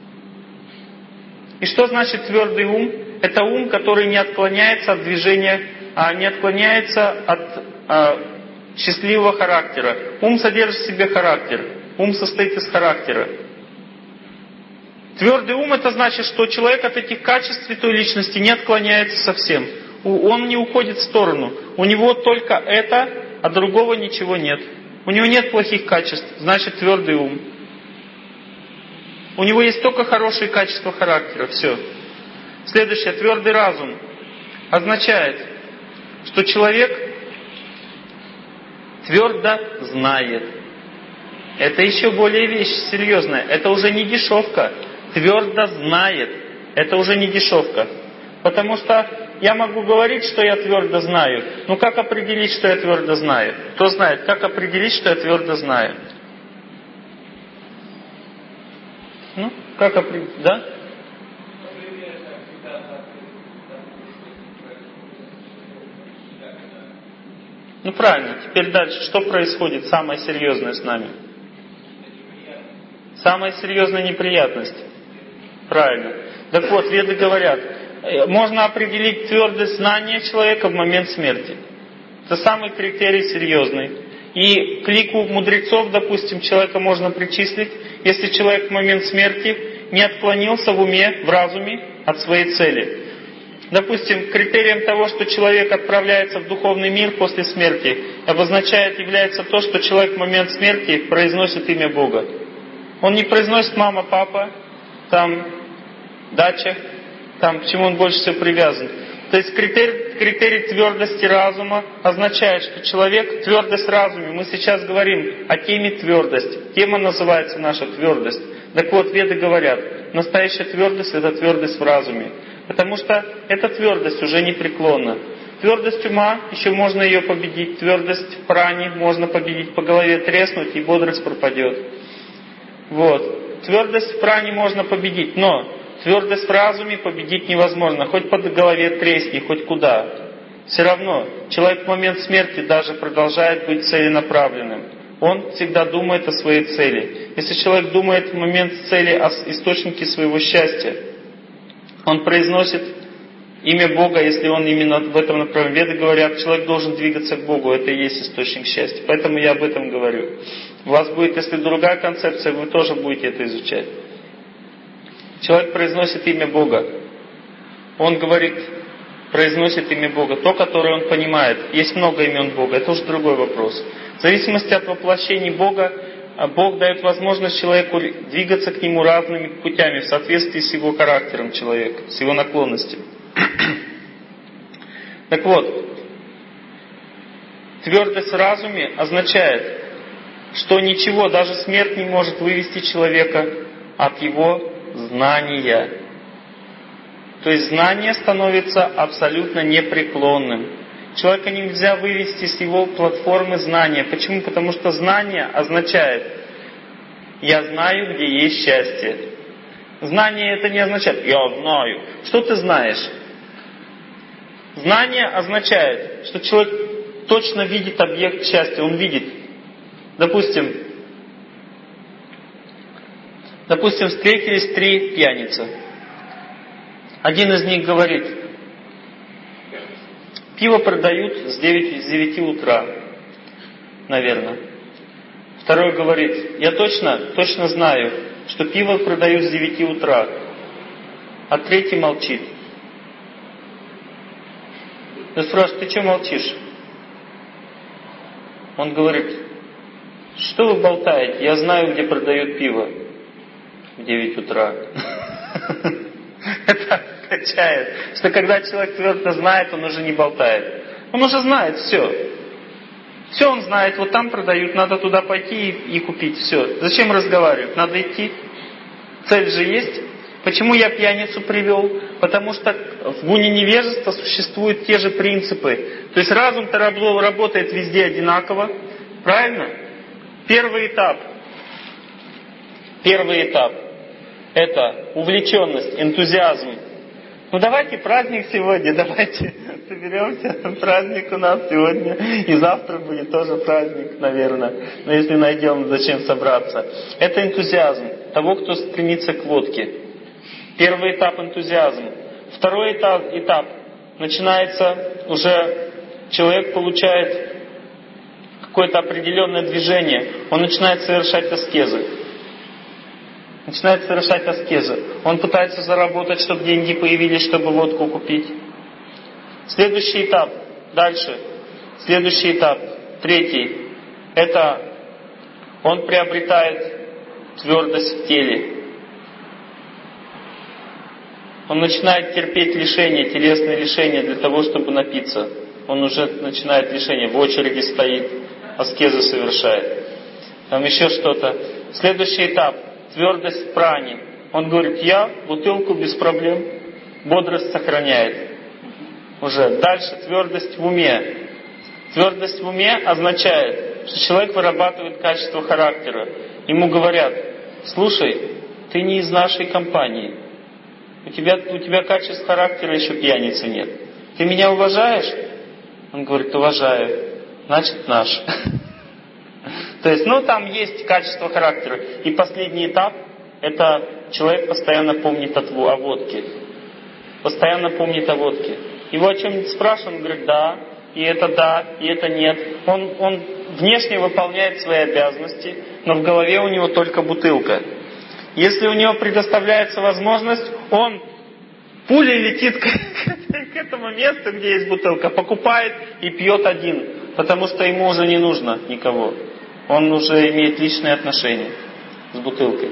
И что значит твердый ум? Это ум, который не отклоняется от движения, не отклоняется от счастливого характера. Ум содержит в себе характер. Ум состоит из характера. Твердый ум — это значит, что человек от этих качеств святой личности не отклоняется совсем. Он не уходит в сторону. У него только это, а другого ничего нет. У него нет плохих качеств, значит твердый ум. У него есть только хорошие качества характера. Все. Следующее. Твердый разум означает, что человек твердо знает. Это еще более вещь серьезная. Это уже не дешевка. Твердо знает. Это уже не дешевка. Потому что я могу говорить, что я твердо знаю. Но как определить, что я твердо знаю? Кто знает, как определить, что я твердо знаю? Ну, как определить, да? Ну правильно, теперь дальше. Что происходит самое серьезное с нами? Самая серьезная неприятность. Правильно. Так вот, веды говорят, можно определить твердость знания человека в момент смерти. Это самый критерий серьезный. И к лику мудрецов, допустим, человека можно причислить, если человек в момент смерти не отклонился в уме, в разуме от своей цели. Допустим, критерием того, что человек отправляется в духовный мир после смерти, является то, что человек в момент смерти произносит имя Бога. Он не произносит мама, папа, там, дача, там, к чему он больше всего привязан. То есть критерий твердости разума означает, что человек, твердость в разуме, мы сейчас говорим о теме твердость. Тема называется наша твердость. Так вот, веды говорят, настоящая твердость – это твердость в разуме. Потому что эта твердость уже непреклонна. Твердость ума, еще можно ее победить. Твердость прани можно победить, по голове треснуть, и бодрость пропадет. Вот. Твердость в прани можно победить, но твердость в разуме победить невозможно. Хоть по голове тресни, хоть куда. Все равно человек в момент смерти даже продолжает быть целенаправленным. Он всегда думает о своей цели. Если человек думает в момент цели о источнике своего счастья, он произносит имя Бога, если он именно в этом направлении. Веды говорят, человек должен двигаться к Богу, это и есть источник счастья. Поэтому я об этом говорю. У вас будет, если другая концепция, вы тоже будете это изучать. Человек произносит имя Бога. Он говорит, произносит имя Бога, то, которое он понимает. Есть много имен Бога, это уже другой вопрос. В зависимости от воплощений Бога, Бог дает возможность человеку двигаться к Нему разными путями в соответствии с его характером человека, с его наклонностями. Так вот, твердость в разуме означает, что ничего, даже смерть не может вывести человека от его знания. То есть знание становится абсолютно непреклонным. Человека нельзя вывести с его платформы знания. Почему? Потому что знание означает «я знаю, где есть счастье». Знание это не означает «я знаю». Что ты знаешь? Знание означает, что человек точно видит объект счастья. Он видит. Допустим, встретились 3 пьяницы. Один из них говорит: пиво продают с 9 утра, наверное. Второй говорит: я точно знаю, что пиво продают с 9 утра. А третий молчит. Я спрашиваю: ты что молчишь? Он говорит: что вы болтаете? Я знаю, где продают пиво в 9 утра. Это качает, что когда человек твердо знает, он уже не болтает. Он уже знает все. Все он знает, вот там продают, надо туда пойти и купить. Все. Зачем разговаривать? Надо идти. Цель же есть. Почему я пьяницу привел? Потому что в гуне невежества существуют те же принципы. То есть разум-то работает везде одинаково. Правильно? Первый этап – это увлеченность, энтузиазм. Ну давайте праздник сегодня, давайте соберемся. Праздник у нас сегодня. И завтра будет тоже праздник, наверное. Но если найдем, зачем собраться. Это энтузиазм того, кто стремится к водке. Первый этап – энтузиазм. Второй этап начинается уже, человек получает какое-то определенное движение. Он начинает совершать аскезы. Он пытается заработать, чтобы деньги появились, чтобы водку купить. Следующий этап. Дальше. Следующий этап. Третий. Это он приобретает твердость в теле. Он начинает терпеть лишения, телесные лишения для того, чтобы напиться. Он уже начинает лишение, в очереди стоит, аскезы совершает. там еще что-то. Следующий этап – твердость в пране. Он говорит, я бутылку без проблем, бодрость сохраняет. Уже. Дальше твердость в уме. Твердость в уме означает, что человек вырабатывает качество характера. Ему говорят, слушай, ты не из нашей компании. У тебя качеств характера еще пьяницы нет. Ты меня уважаешь? Он говорит, уважаю. Значит, наш. То есть, там есть качество характера. И последний этап, это человек постоянно помнит о водке. Постоянно помнит о водке. Его о чем-нибудь спрашивают, он говорит, да, и это нет. Он внешне выполняет свои обязанности, но в голове у него только бутылка. Если у него предоставляется возможность, он пулей летит к этому месту, где есть бутылка, покупает и пьет один, потому что ему уже не нужно никого. Он уже имеет личные отношения с бутылкой.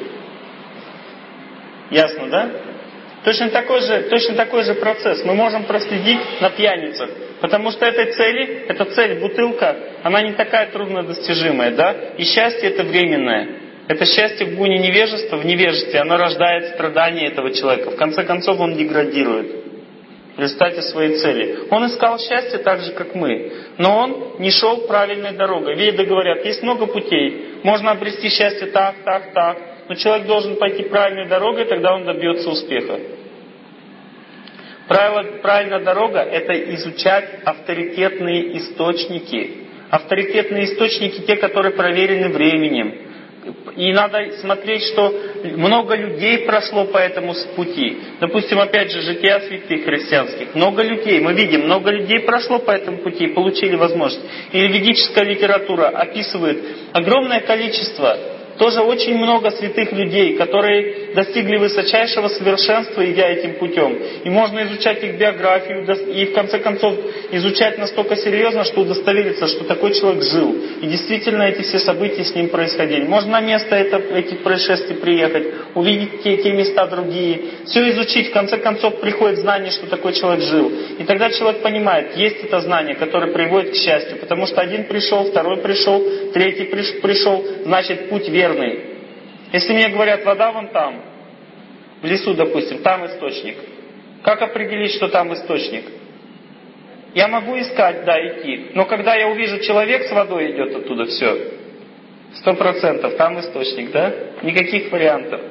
Ясно, да? Точно такой же процесс мы можем проследить на пьяницах. Потому что эта цель, бутылка, она не такая труднодостижимая, да? И счастье это временное. Это счастье в гуне невежества, в невежестве, оно рождает страдания этого человека. В конце концов он деградирует в результате своей цели. Он искал счастье так же, как мы. Но он не шел правильной дорогой. Веды говорят, есть много путей. Можно обрести счастье так. Но человек должен пойти правильной дорогой, тогда он добьется успеха. Правильная дорога – это изучать авторитетные источники. Авторитетные источники, те, которые проверены временем. И надо смотреть, что много людей прошло по этому пути. Допустим, опять же, жития святых христианских. Много людей, мы видим, много людей прошло по этому пути и получили возможность. И ведическая литература описывает огромное количество, тоже очень много святых людей, которые достигли высочайшего совершенства, идя этим путем. И можно изучать их биографию, и в конце концов изучать настолько серьезно, что удостовериться, что такой человек жил. И действительно эти все события с ним происходили. Можно на место этих происшествий приехать, увидеть те места другие, все изучить, в конце концов приходит знание, что такой человек жил. И тогда человек понимает, есть это знание, которое приводит к счастью, потому что один пришел, второй пришел, третий пришел, значит путь верный. Если мне говорят, вода вон там, в лесу, допустим, там источник. Как определить, что там источник? Я могу искать, да, идти. Но когда я увижу, человек с водой идет оттуда, все. 100%, там источник, да? Никаких вариантов.